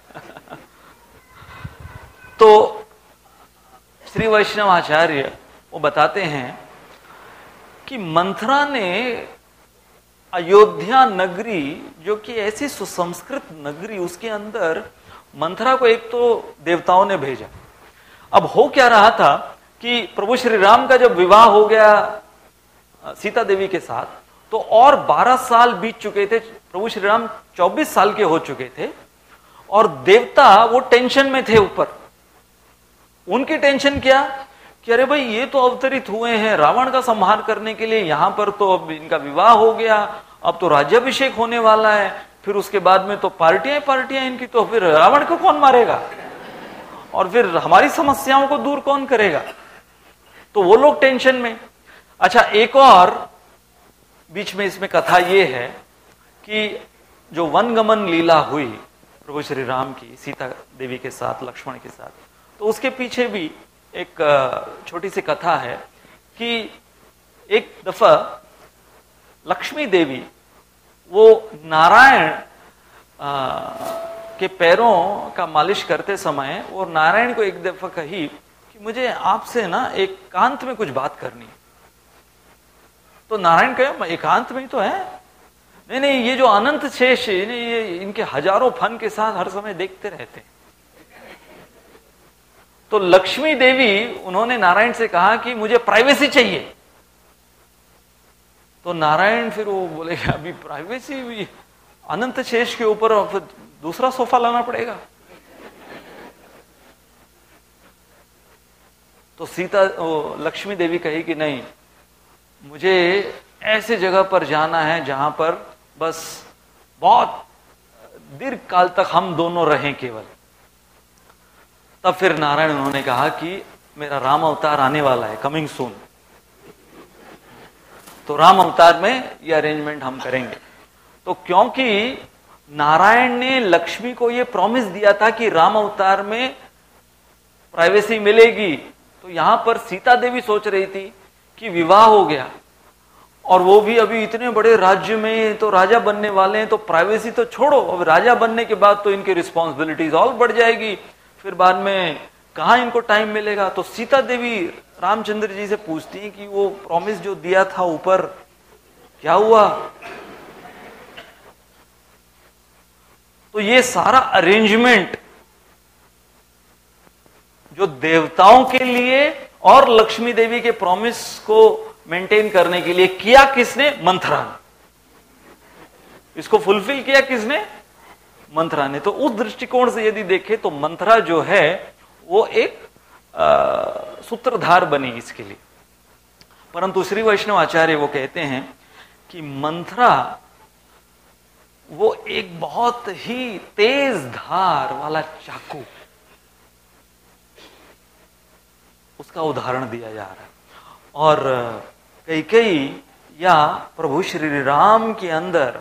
तो श्री वैष्णव आचार्य वो बताते हैं कि मंथरा ने अयोध्या नगरी, जो कि ऐसी सुसंस्कृत नगरी, उसके अंदर मंथरा को एक तो देवताओं ने भेजा। अब हो क्या रहा था कि प्रभु श्री राम का जब विवाह हो गया सीता देवी के साथ, तो और बारह साल बीत चुके थे, प्रभु श्री राम चौबीस साल के हो चुके थे, और देवता वो टेंशन में थे ऊपर। उनकी टेंशन क्या कि अरे भाई ये तो अवतरित हुए हैं रावण का संहार करने के लिए, यहां पर तो अब इनका विवाह हो गया, अब तो राज्याभिषेक होने वाला है, फिर उसके बाद में तो पार्टियां पार्टियां इनकी, तो फिर रावण को कौन मारेगा और फिर हमारी समस्याओं को दूर कौन करेगा। तो वो लोग टेंशन में। अच्छा, एक और बीच में इसमें कथा ये है कि जो वनगमन लीला हुई प्रभु श्री राम की सीता देवी के साथ, लक्ष्मण के साथ, तो उसके पीछे भी एक छोटी सी कथा है कि एक दफा लक्ष्मी देवी वो नारायण के पैरों का मालिश करते समय वो नारायण को एक दफा कही कि मुझे आपसे ना एकांत में कुछ बात करनी। तो नारायण कहे एकांत में ही तो है, नहीं नहीं ये जो अनंत शेष है ये इनके हजारों फन के साथ हर समय देखते रहते हैं। तो लक्ष्मी देवी उन्होंने नारायण से कहा कि मुझे प्राइवेसी चाहिए। तो नारायण फिर वो बोले अभी प्राइवेसी भी अनंत शेष के ऊपर फिर दूसरा सोफा लाना पड़ेगा। तो सीता लक्ष्मी देवी कही कि नहीं, मुझे ऐसे जगह पर जाना है जहां पर बस बहुत दीर्घ काल तक हम दोनों रहें केवल। तब फिर नारायण उन्होंने कहा कि मेरा राम अवतार आने वाला है, कमिंग सून, तो राम अवतार में ये अरेंजमेंट हम करेंगे। तो क्योंकि नारायण ने लक्ष्मी को ये प्रॉमिस दिया था कि राम अवतार में प्राइवेसी मिलेगी, तो यहां पर सीता देवी सोच रही थी कि विवाह हो गया और वो भी अभी इतने बड़े राज्य में तो राजा बनने वाले हैं, तो प्राइवेसी तो छोड़ो, अब राजा बनने के बाद तो इनकी रिस्पॉन्सिबिलिटीज और बढ़ जाएगी, फिर बाद में कहां इनको टाइम मिलेगा। तो सीता देवी रामचंद्र जी से पूछती हैं कि वो प्रॉमिस जो दिया था ऊपर क्या हुआ। तो ये सारा अरेंजमेंट जो देवताओं के लिए और लक्ष्मी देवी के प्रॉमिस को मेंटेन करने के लिए किया किसने? मंथरा ने। इसको फुलफिल किया किसने? मंथरा ने। तो उस दृष्टिकोण से यदि देखें तो मंथरा जो है वो एक आ, सूत्रधार बनी इसके लिए। परंतु श्री वैष्णव आचार्य वो कहते हैं कि मंथरा वो एक बहुत ही तेज धार वाला चाकू, उसका उदाहरण दिया जा रहा है। और कैकेयी या प्रभु श्री राम के अंदर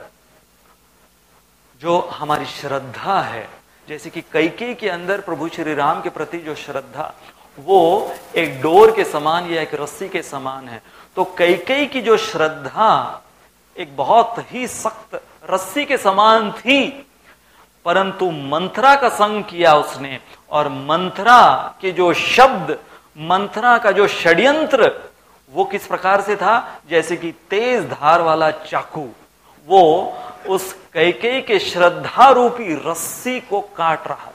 जो हमारी श्रद्धा है, जैसे कि कैकेयी के अंदर प्रभु श्री राम के प्रति जो श्रद्धा वो एक डोर के समान या एक रस्सी के समान है, तो कैकेयी की जो श्रद्धा एक बहुत ही सख्त रस्सी के समान थी, परंतु मंथरा का संग किया उसने, और मंथरा के जो शब्द, मंथरा का जो षड्यंत्र वो किस प्रकार से था? जैसे कि तेज धार वाला चाकू वो उस कैकेयी के श्रद्धा रूपी रस्सी को काट रहा था।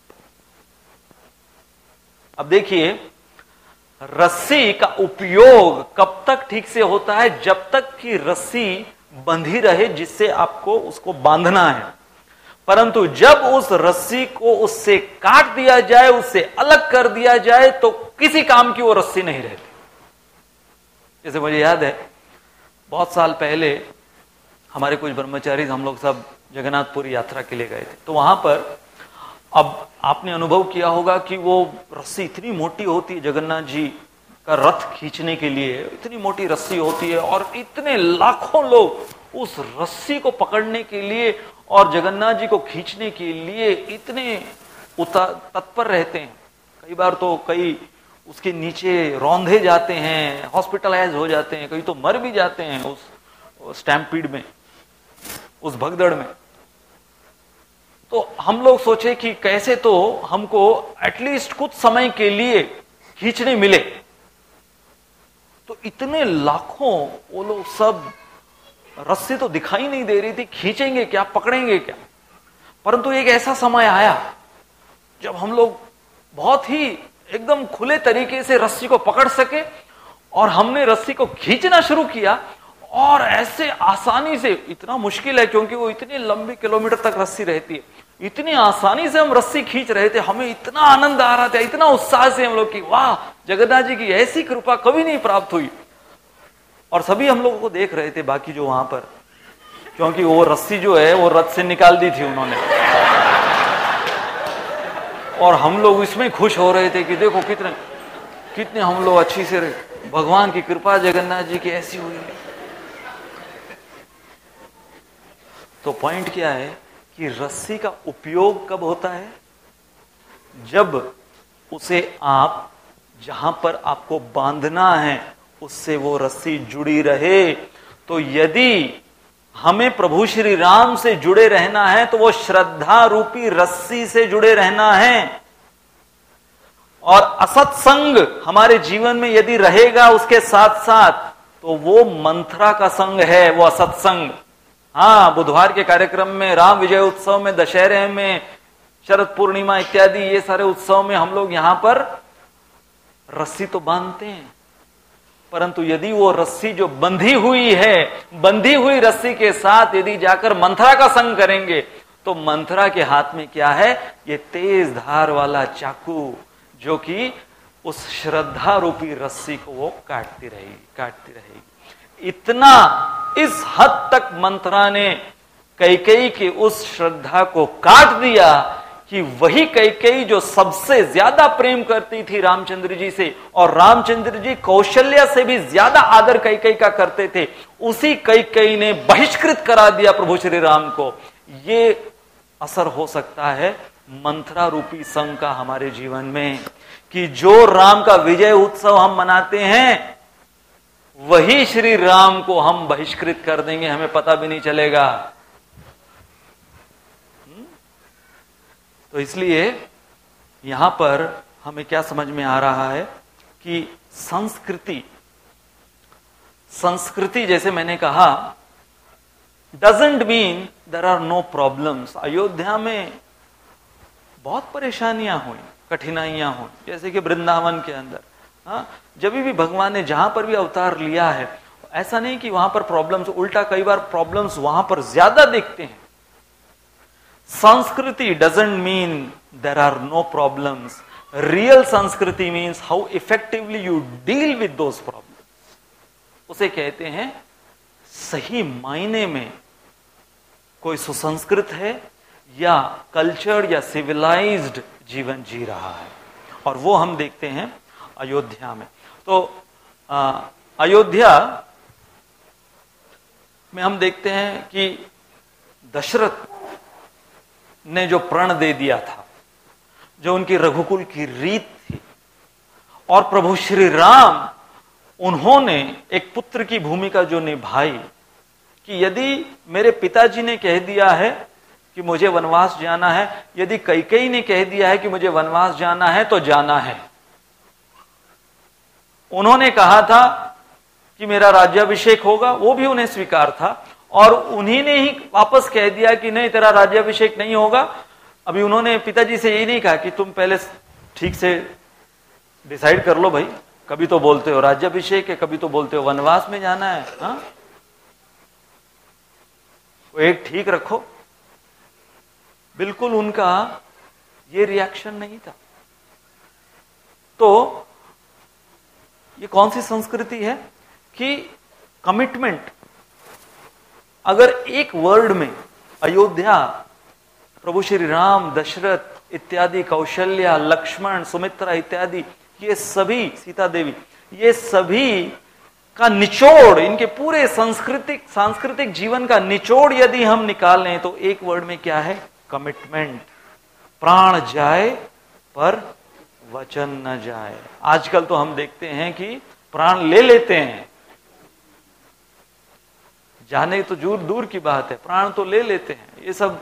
अब देखिए, रस्सी का उपयोग कब तक ठीक से होता है? जब तक कि रस्सी बंधी रहे जिससे आपको उसको बांधना है। परंतु जब उस रस्सी को उससे काट दिया जाए, उससे अलग कर दिया जाए, तो किसी काम की वो रस्सी नहीं रहती। जैसे मुझे याद है बहुत साल पहले हमारे कुछ ब्रह्मचारी हम लोग सब जगन्नाथपुरी यात्रा के लिए गए थे, तो वहां पर अब आपने अनुभव किया होगा कि वो रस्सी इतनी मोटी होती है, जगन्नाथ जी का रथ खींचने के लिए इतनी मोटी रस्सी होती है और इतने लाखों लोग उस रस्सी को पकड़ने के लिए और जगन्नाथ जी को खींचने के लिए इतने तत्पर रहते हैं। कई बार तो कई उसके नीचे रौंधे जाते हैं, हॉस्पिटलाइज हो जाते हैं, कई तो मर भी जाते हैं उस स्टैम्पीड में, उस भगदड़ में। तो हम लोग सोचे कि कैसे तो हमको एटलीस्ट कुछ समय के लिए खींचने मिले। तो इतने लाखों वो लोग सब, रस्सी तो दिखाई नहीं दे रही थी, खींचेंगे क्या, पकड़ेंगे क्या। परंतु एक ऐसा समय आया जब हम लोग बहुत ही एकदम खुले तरीके से रस्सी को पकड़ सके और हमने रस्सी को खींचना शुरू किया और ऐसे आसानी से, इतना मुश्किल है क्योंकि वो इतनी लंबी किलोमीटर तक रस्सी रहती है, इतनी आसानी से हम रस्सी खींच रहे थे। हमें इतना आनंद आ रहा था, इतना उत्साह से हम लोग की वाह जगन्नाथ जी की ऐसी कृपा कभी नहीं प्राप्त हुई। और सभी हम लोगों को देख रहे थे बाकी जो वहां पर, क्योंकि वो रस्सी जो है वो रथ से निकाल दी थी उन्होंने, और हम लोग इसमें खुश हो रहे थे कि देखो कितने कितने हम लोग अच्छी से, भगवान की कृपा जगन्नाथ जी की ऐसी हुई है। तो पॉइंट क्या है कि रस्सी का उपयोग कब होता है? जब उसे आप जहां पर आपको बांधना है उससे वो रस्सी जुड़ी रहे। तो यदि हमें प्रभु श्री राम से जुड़े रहना है तो वो श्रद्धा रूपी रस्सी से जुड़े रहना है। और असत्संग हमारे जीवन में यदि रहेगा उसके साथ साथ, तो वो मंत्रा का संग है, वो असत्संग। हाँ, बुधवार के कार्यक्रम में, राम विजय उत्सव में, दशहरे में, शरद पूर्णिमा इत्यादि ये सारे उत्सव में हम लोग यहां पर रस्सी तो बांधते हैं, परंतु यदि वो रस्सी जो बंधी हुई है, बंधी हुई रस्सी के साथ यदि जाकर मंथरा का संग करेंगे तो मंथरा के हाथ में क्या है? ये तेज धार वाला चाकू, जो कि उस श्रद्धा रूपी रस्सी को वो काटती रहेगी, काटती रहेगी। इतना इस हद तक मंथरा ने कैकेयी की उस श्रद्धा को काट दिया कि वही कैकेयी जो सबसे ज्यादा प्रेम करती थी रामचंद्र जी से, और रामचंद्र जी कौशल्या से भी ज्यादा आदर कैकेयी का करते थे, उसी कैकेयी ने बहिष्कृत करा दिया प्रभु श्री राम को। ये असर हो सकता है मंथरा रूपी संघ का हमारे जीवन में, कि जो राम का विजय उत्सव हम मनाते हैं वही श्री राम को हम बहिष्कृत कर देंगे, हमें पता भी नहीं चलेगा। तो इसलिए यहां पर हमें क्या समझ में आ रहा है कि संस्कृति संस्कृति जैसे मैंने कहा, doesn't mean there are no problems. Ayodhya में बहुत परेशानियां हुई, कठिनाइयां हुई, जैसे कि वृंदावन के अंदर। हाँ, जब भी भगवान ने जहां पर भी अवतार लिया है, ऐसा नहीं कि वहां पर प्रॉब्लम्स, उल्टा कई बार प्रॉब्लम्स वहां पर ज्यादा देखते हैं। संस्कृति doesn't mean there are no problems. Real संस्कृति means how effectively you deal with those problems. उसे कहते हैं सही मायने में कोई सुसंस्कृत है या कल्चर्ड या सिविलाइज्ड जीवन जी रहा है, और वो हम देखते हैं अयोध्या में। तो आ, अयोध्या में हम देखते हैं कि दशरथ ने जो प्रण दे दिया था, जो उनकी रघुकुल की रीत थी, और प्रभु श्री राम उन्होंने एक पुत्र की भूमिका जो निभाई, कि यदि मेरे पिताजी ने कह दिया है कि मुझे वनवास जाना है, यदि कैकेयी ने कह दिया है कि मुझे वनवास जाना है तो जाना है। उन्होंने कहा था कि मेरा राज्याभिषेक होगा, वो भी उन्हें स्वीकार था, और उन्हीं ने ही वापस कह दिया कि नहीं तेरा राज्याभिषेक नहीं होगा। अभी उन्होंने पिताजी से यही नहीं कहा कि तुम पहले ठीक से डिसाइड कर लो भाई, कभी तो बोलते हो राज्याभिषेक है, कभी तो बोलते हो वनवास में जाना है, हाँ वो एक ठीक रखो। बिल्कुल उनका ये रिएक्शन नहीं था। तो ये कौन सी संस्कृति है कि कमिटमेंट, अगर एक वर्ड में अयोध्या, प्रभु श्री राम, दशरथ इत्यादि, कौशल्या, लक्ष्मण, सुमित्रा इत्यादि, ये सभी, सीता देवी, ये सभी का निचोड़, इनके पूरे सांस्कृतिक सांस्कृतिक जीवन का निचोड़ यदि हम निकाल लें तो एक वर्ड में क्या है? कमिटमेंट। प्राण जाए पर वचन न जाए। आजकल तो हम देखते हैं कि प्राण ले लेते हैं, जाने तो दूर दूर की बात है, प्राण तो ले लेते हैं। ये सब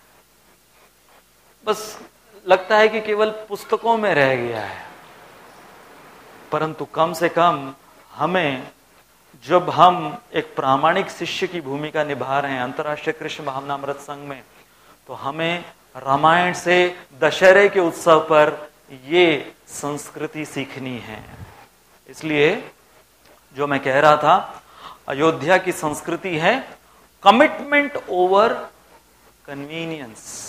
बस लगता है कि केवल पुस्तकों में रह गया है, परंतु कम से कम हमें, जब हम एक प्रामाणिक शिष्य की भूमिका निभा रहे हैं अंतर्राष्ट्रीय कृष्ण भावनामृत संघ में, तो हमें रामायण से दशहरे के उत्सव पर ये संस्कृति सीखनी है। इसलिए जो मैं कह रहा था, अयोध्या की संस्कृति है कमिटमेंट ओवर कन्वीनियंस।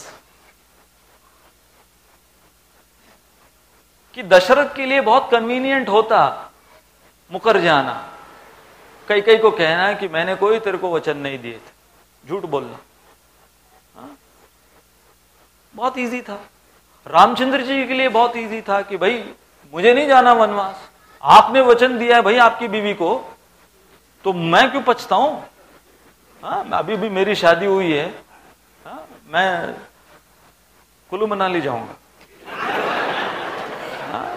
कि दशरथ के लिए बहुत कन्वीनियंट होता मुकर जाना, कई कई को कहना है कि मैंने कोई तेरे को वचन नहीं दिए थे, झूठ बोलना। हा? बहुत इजी था। रामचंद्र जी के लिए बहुत इजी था कि भाई मुझे नहीं जाना वनवास, आपने वचन दिया है भाई आपकी बीवी को, तो मैं क्यों पछताऊं? हाँ, अभी भी मेरी शादी हुई है, हाँ, मैं कुल्लू मनाली जाऊंगा। हाँ?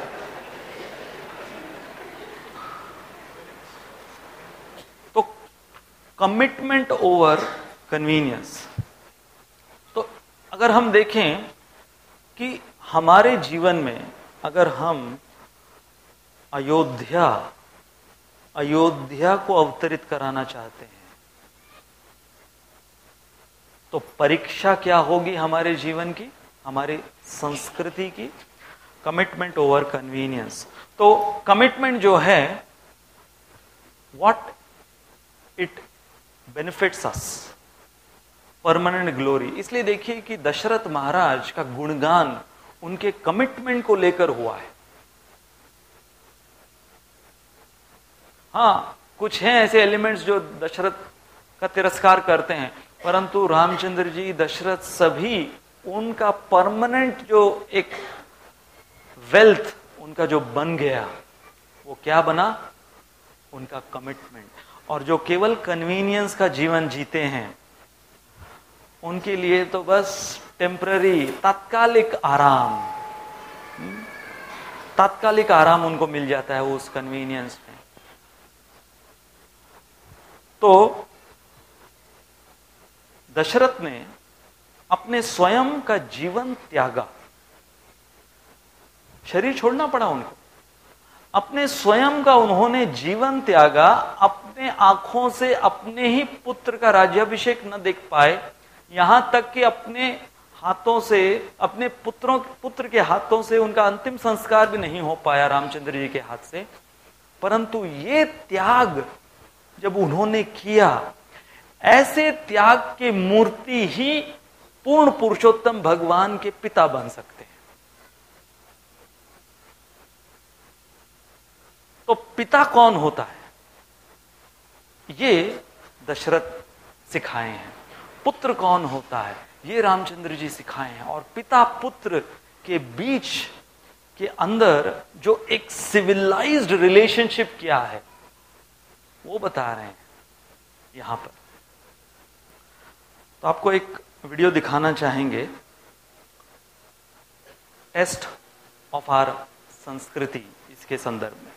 तो कमिटमेंट ओवर कन्वीनियंस। तो अगर हम देखें कि हमारे जीवन में अगर हम अयोध्या अयोध्या को अवतरित कराना चाहते हैं, तो परीक्षा क्या होगी हमारे जीवन की, हमारी संस्कृति की? Commitment over convenience. तो कमिटमेंट जो है, what it benefits us, permanent glory. इसलिए देखिए कि दशरथ महाराज का गुणगान उनके कमिटमेंट को लेकर हुआ है। हाँ, कुछ हैं ऐसे एलिमेंट्स जो दशरथ का तिरस्कार करते हैं, परंतु रामचंद्र जी, दशरथ, सभी उनका परमानेंट जो एक वेल्थ उनका जो बन गया, वो क्या बना? उनका कमिटमेंट। और जो केवल कन्वीनियंस का जीवन जीते हैं, उनके लिए तो बस टेम्पररी, तात्कालिक आराम, तात्कालिक आराम उनको मिल जाता है उस कन्वीनियंस में। तो दशरथ ने अपने स्वयं का जीवन त्यागा, शरीर छोड़ना पड़ा उनको, अपने स्वयं का उन्होंने जीवन त्यागा, अपने आंखों से अपने ही पुत्र का राज्याभिषेक न देख पाए, यहां तक कि अपने हाथों से, अपने पुत्रों पुत्र के हाथों से उनका अंतिम संस्कार भी नहीं हो पाया रामचंद्र जी के हाथ से। परंतु ये त्याग जब उन्होंने किया, ऐसे त्याग की मूर्ति ही पूर्ण पुरुषोत्तम भगवान के पिता बन सकते हैं। तो पिता कौन होता है, ये दशरथ सिखाए हैं। पुत्र कौन होता है, ये रामचंद्र जी सिखाए हैं। और पिता पुत्र के बीच के अंदर जो एक सिविलाइज्ड रिलेशनशिप क्या है, वो बता रहे हैं यहां पर। तो आपको एक वीडियो दिखाना चाहेंगे, टेस्ट ऑफ आवर संस्कृति, इसके संदर्भ में।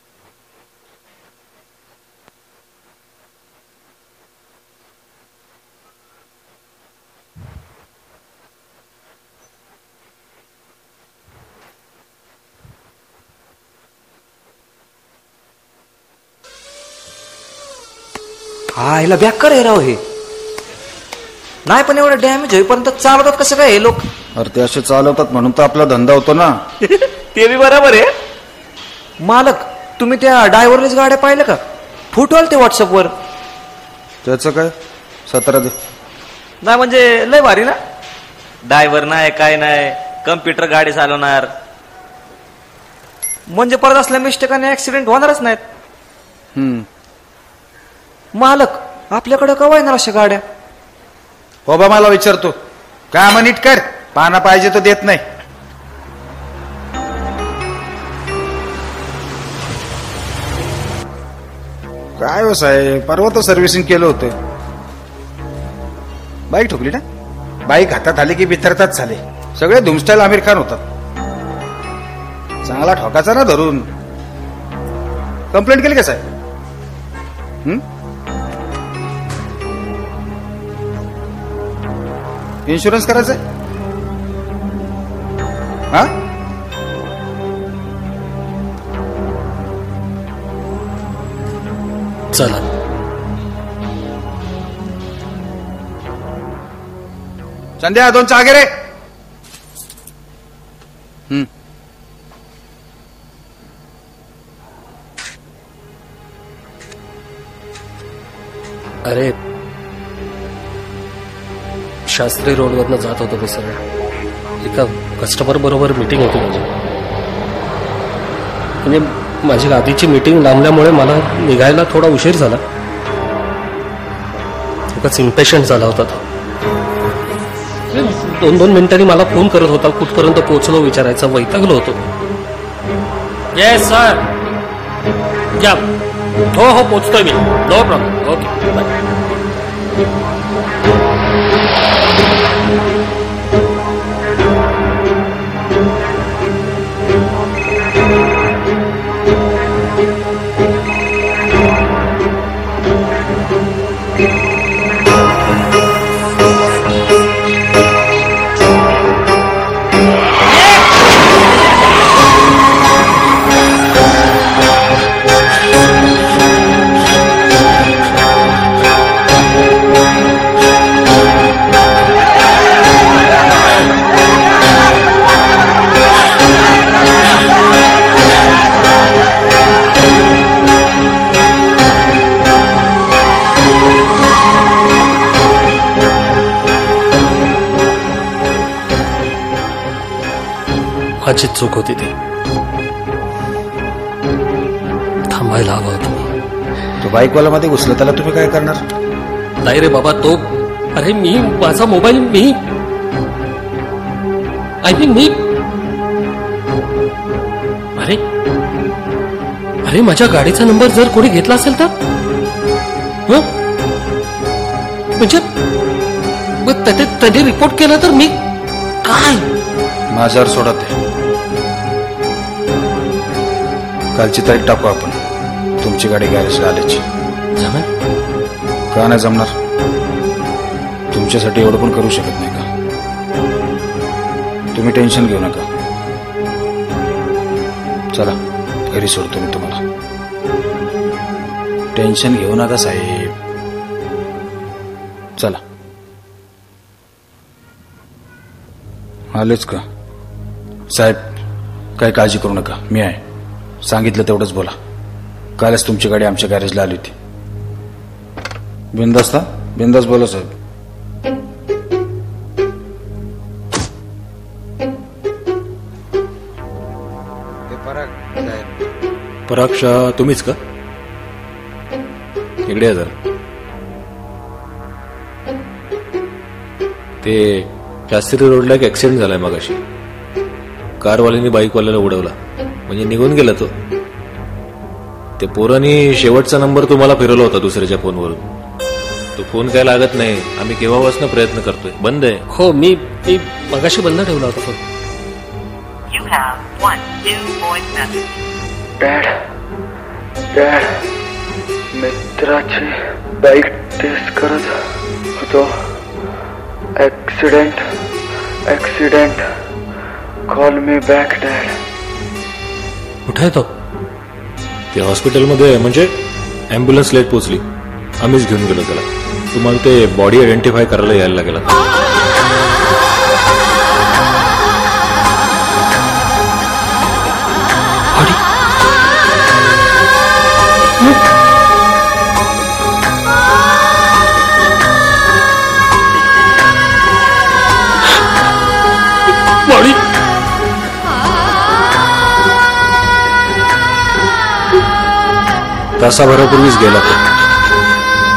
हा, हिला बॅकर आहे राव हे. नाही पण एवढं डॅमेज होईपर्यंत चालवतात कसं काय हे लोक? अरे ते असे चालवतात म्हणून तर आपला धंदा होतो ना. ते बी बरोबर आहे. मालक, तुम्ही त्या ड्रायव्हरलेच गाड्या पाहिल्या का? फुटवल ते व्हॉट्सअपवर. त्याचं काय? सतरा दे. नाही म्हणजे लय भारी ना. ड्रायव्हर नाही, काय नाही, कम्प्युटर गाडी चालवणार. म्हणजे परत असल्या मिस्टेकाने ऍक्सिडेंट होणारच नाहीत. हम्म मालक आपल्याकडे कवा येणार अशा गाड्या? हो बा, मला विचारतो काम नीट कर, पाना पाहिजे तो देत नाही. काय हो साहेब, परवा तर सर्व्हिसिंग केलं होतं. बाईक ठोकली ना, बाईक हातात आली की बिथरतात झाले सगळे. धुमस्टाईल आमिर खान होतात. चांगला ठोकाचा ना धरून. कंप्लेंट केली का साहेब? हं? इन्शुरन्स करायचंय? हा, चला. संध्या दोन चहा घे रे. हं. अरे शास्त्री रोडवरनं जात होतो मी सरळ. एका कस्टमर बरोबर मीटिंग होती माझी. म्हणजे माझी आधीची मीटिंग लांबल्यामुळे मला निघायला थोडा उशीर झाला. उगाच इम्पेशंट झाला होता तो. दोन दोन मिनिटांनी मला फोन करत होता, कुठपर्यंत पोहोचलो विचारायचा. वैतागलो होतो. Yes sir, yeah. हो हो पोचतोय मी, नो प्रॉब्लेम. Okay bye. माझी चूक होती ती. थांबायला हवं होतं. तो बाईकवाला मध्ये घुसला, त्याला तुम्ही काय करणार? नाही रे बाबा, तो अरे मी माझा मोबाईल मी आय मीन मी अरे अरे माझ्या गाडीचा नंबर जर कोणी घेतला असेल तर हं? म्हणजे मग त्याने रिपोर्ट केला तर मी काय? माझ्यावर सोडत आहे. कालची तारीख टाकू आपण, तुमची गाडी गॅरेजला आल्याची. जमेल का नाही जमणार? तुमच्यासाठी एवढं पण करू शकत नाही का? तुम्ही टेन्शन घेऊ नका. चला घरी सोडतो मी तुम्हाला. टेन्शन घेऊ नका साहेब. चला. आलेच का साहेब? काही काळजी करू नका, मी आहे. सांगितलं तेवढंच बोला. कालच तुमची गाडी आमच्या गॅरेजला आली होती. बिंदास ना, बिंदास बोला साहेब. पराग तुम्हीच का? इकडे या जरा. ते शास्त्री रोडला एक ऍक्सिडेंट झालाय मगाशी. कारवाल्याने बाईकवाल्याला उडवला, म्हणजे निघून गेला तो. ते पोरांनी शेवटचा नंबर तुम्हाला फिरवला होता दुसऱ्याच्या फोनवरून. तो फोन काय लागत नाही. आम्ही केव्हापासून प्रयत्न करतोय, बंद आहे. हो मी मी मगाशी बंद ठेवला होता फोन. डॅड डॅड मित्राची बाईक टेस्ट करत होतो. Accident accident call me back dad. कुठे आहे तो? ते हॉस्पिटलमध्ये, म्हणजे अँब्युलन्स लेट पोहोचली. आम्हीच घेऊन गेलो त्याला. तुम्हाला ते बॉडी आयडेंटिफाय करायला यायला लागेल. बॉडी तासाभरापूर्वीच गेला तो.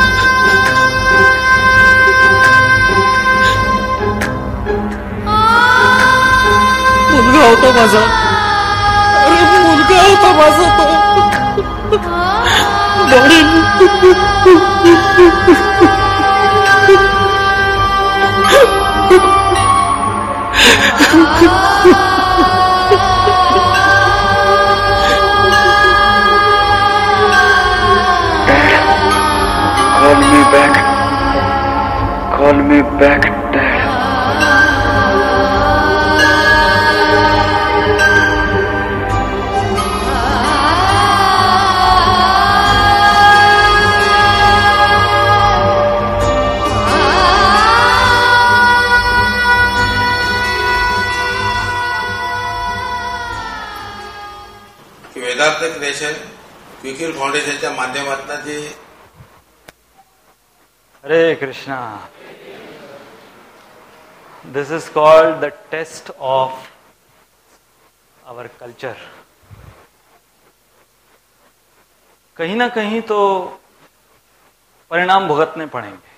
होता माझा, अरे मुलगा होता माझा तो. Call me back. Call me back, Dad. Vedant creation क्विकिल फाउंडेशनच्या माध्यमातून जे Hare Krishna. This is called the test of our culture. कहीं ना कहीं तो परिणाम भुगतने पड़ेंगे.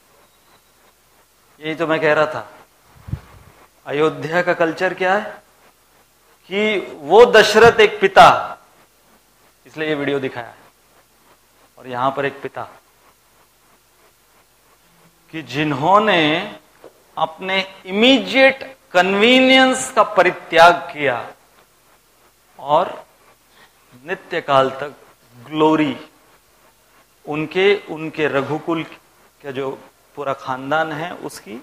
यही तो मैं कह रहा था. अयोध्या का कल्चर क्या है कि वो दशरथ एक पिता, इसलिए ये वीडियो दिखाया है, और यहां पर एक पिता कि जिन्होंने अपने इमीडिएट कन्वीनियंस का परित्याग किया और नित्य काल तक ग्लोरी उनके उनके रघुकुल का जो पूरा खानदान है उसकी.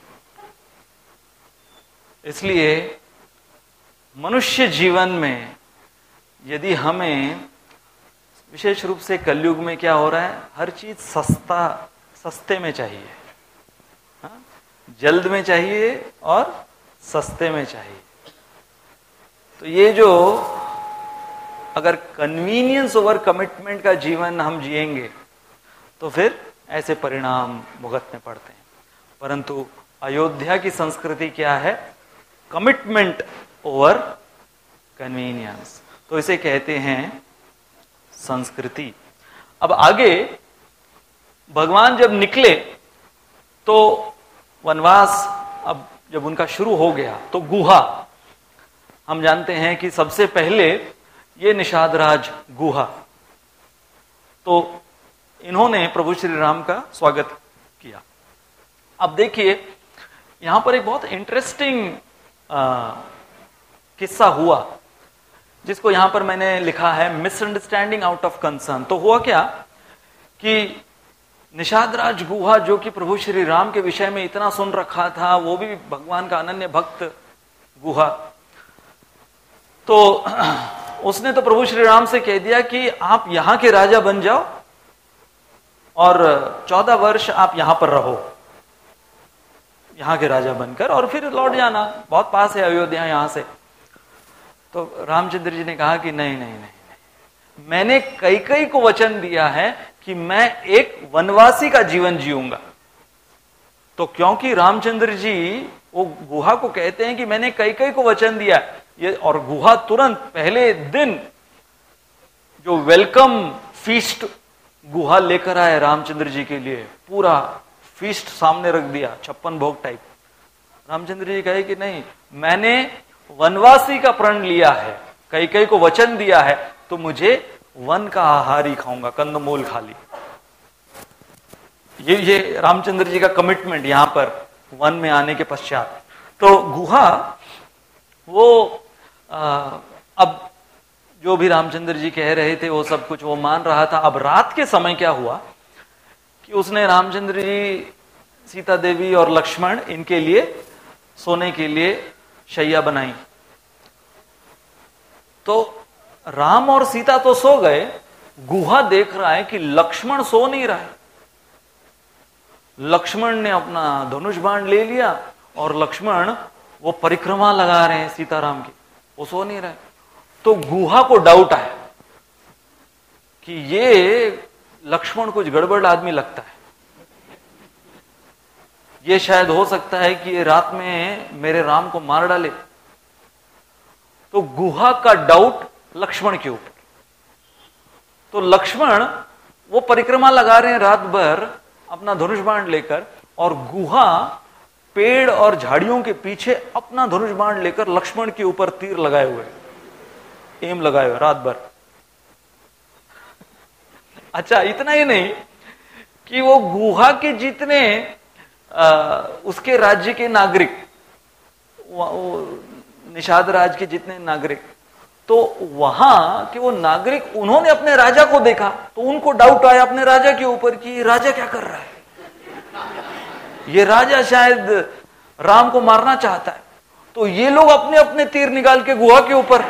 इसलिए मनुष्य जीवन में यदि हमें विशेष रूप से कलयुग में क्या हो रहा है, हर चीज सस्ता सस्ते में चाहिए, हाँ? जल्द में चाहिए और सस्ते में चाहिए. तो ये जो अगर कन्वीनियंस ओवर कमिटमेंट का जीवन हम जिएंगे तो फिर ऐसे परिणाम भुगतने पड़ते हैं. परंतु अयोध्या की संस्कृति क्या है, कमिटमेंट ओवर कन्वीनियंस. तो इसे कहते हैं संस्कृति. अब आगे भगवान जब निकले तो वनवास अब जब उनका शुरू हो गया तो गुहा, हम जानते हैं कि सबसे पहले ये निषाद राज गुहा, तो इन्होंने प्रभु श्री राम का स्वागत किया. अब देखिए यहां पर एक बहुत इंटरेस्टिंग किस्सा हुआ जिसको यहां पर मैंने लिखा है मिसअंडरस्टैंडिंग आउट ऑफ कंसर्न. तो हुआ क्या कि निषाद राज गुहा जो कि प्रभु श्री राम के विषय में इतना सुन रखा था, वो भी भगवान का अनन्य भक्त गुहा, तो उसने तो प्रभु श्री राम से कह दिया कि आप यहां के राजा बन जाओ और चौदह वर्ष आप यहां पर रहो, यहां के राजा बनकर, और फिर लौट जाना, बहुत पास है अयोध्या यहां से. तो रामचंद्र जी ने कहा कि नहीं नहीं नहीं, नहीं। मैंने कैकेयी को वचन दिया है कि मैं एक वनवासी का जीवन जीऊंगा. तो क्योंकि रामचंद्र जी वो गुहा को कहते हैं कि मैंने कैकेयी को वचन दिया ये, और गुहा तुरंत पहले दिन जो वेलकम फीस्ट गुहा लेकर आए रामचंद्र जी के लिए, पूरा फीस्ट सामने रख दिया, छप्पन भोग टाइप. रामचंद्र जी कहे कि नहीं, मैंने वनवासी का प्रण लिया है, कैकेयी को वचन दिया है, तो मुझे वन का आहार ही खाऊंगा, कंदमूल खा ली. ये ये रामचंद्र जी का कमिटमेंट यहां पर वन में आने के पश्चात. तो गुहा वो आ, अब जो भी रामचंद्र जी कह रहे थे वो सब कुछ वो मान रहा था. अब रात के समय क्या हुआ कि उसने रामचंद्र जी, सीता देवी और लक्ष्मण इनके लिए सोने के लिए शैया बनाई. तो राम और सीता तो सो गए, गुहा देख रहा है कि लक्ष्मण सो नहीं रहा है. लक्ष्मण ने अपना धनुष बाण ले लिया और लक्ष्मण वो परिक्रमा लगा रहे हैं सीताराम की, वो सो नहीं रहे. तो गुहा को डाउट आया कि ये लक्ष्मण कुछ गड़बड़ आदमी लगता है, ये शायद हो सकता है कि ये रात में मेरे राम को मार डाले. तो गुहा का डाउट लक्ष्मण के ऊपर. तो लक्ष्मण वो परिक्रमा लगा रहे हैं रात भर अपना धनुष बाण लेकर, और गुहा पेड़ और झाड़ियों के पीछे अपना धनुष बाण लेकर लक्ष्मण के ऊपर तीर लगाए हुए, एम लगाए हुए रात भर। अच्छा, इतना ही नहीं कि वो गुहा के जितने आ, उसके राज्य के नागरिक, निषाद राज के जितने नागरिक, तो वहां के वो नागरिक, उन्होंने अपने राजा को देखा तो उनको डाउट आया अपने राजा के ऊपर कि राजा क्या कर रहा है, ये राजा शायद राम को मारना चाहता है। तो ये लोग अपने अपने तीर निकाल के गुहा के ऊपर,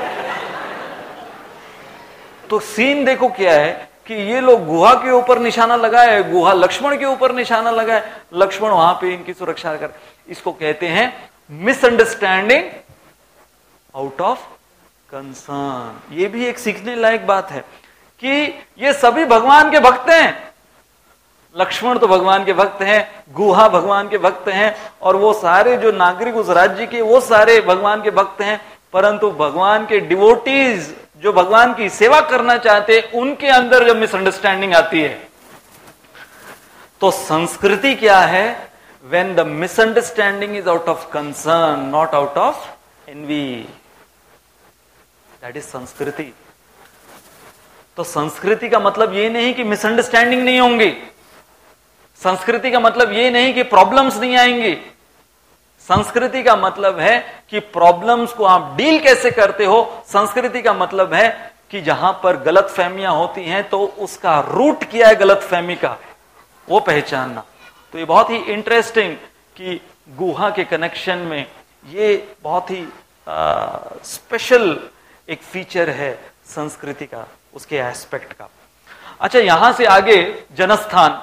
तो सीन देखो क्या है कि ये लोग गुहा के ऊपर निशाना लगाए, गुहा लक्ष्मण के ऊपर निशाना लगाए, लक्ष्मण वहां पे इनकी सुरक्षा कर। इसको कहते हैं मिसअंडरस्टैंडिंग आउट ऑफ कंसर्न। ये भी एक सीखने लायक बात है कि ये सभी भगवान के भक्त हैं। लक्ष्मण तो भगवान के भक्त हैं, गुहा भगवान के भक्त हैं, और वो सारे जो नागरिक उस राज्य के, वो सारे भगवान के भक्त हैं। परंतु भगवान के डिवोटीज जो भगवान की सेवा करना चाहते, उनके अंदर जब मिसअंडरस्टैंडिंग आती है, तो संस्कृति क्या है? When the misunderstanding is out of concern, not out of envy, that is संस्कृति। तो संस्कृति का मतलब ये नहीं कि मिसअंडरस्टैंडिंग नहीं होंगी, संस्कृति का मतलब ये नहीं कि प्रॉब्लम्स नहीं आएंगी। संस्कृति का मतलब है कि प्रॉब्लम्स को आप डील कैसे करते हो। संस्कृति का मतलब है कि जहां पर गलतफहमियां होती हैं तो उसका रूट क्या है गलतफहमी का, वो पहचानना। तो ये बहुत ही इंटरेस्टिंग कि गुहा के कनेक्शन में ये बहुत ही स्पेशल एक फीचर है संस्कृति का, उसके एस्पेक्ट का। अच्छा, यहां से आगे जनस्थान।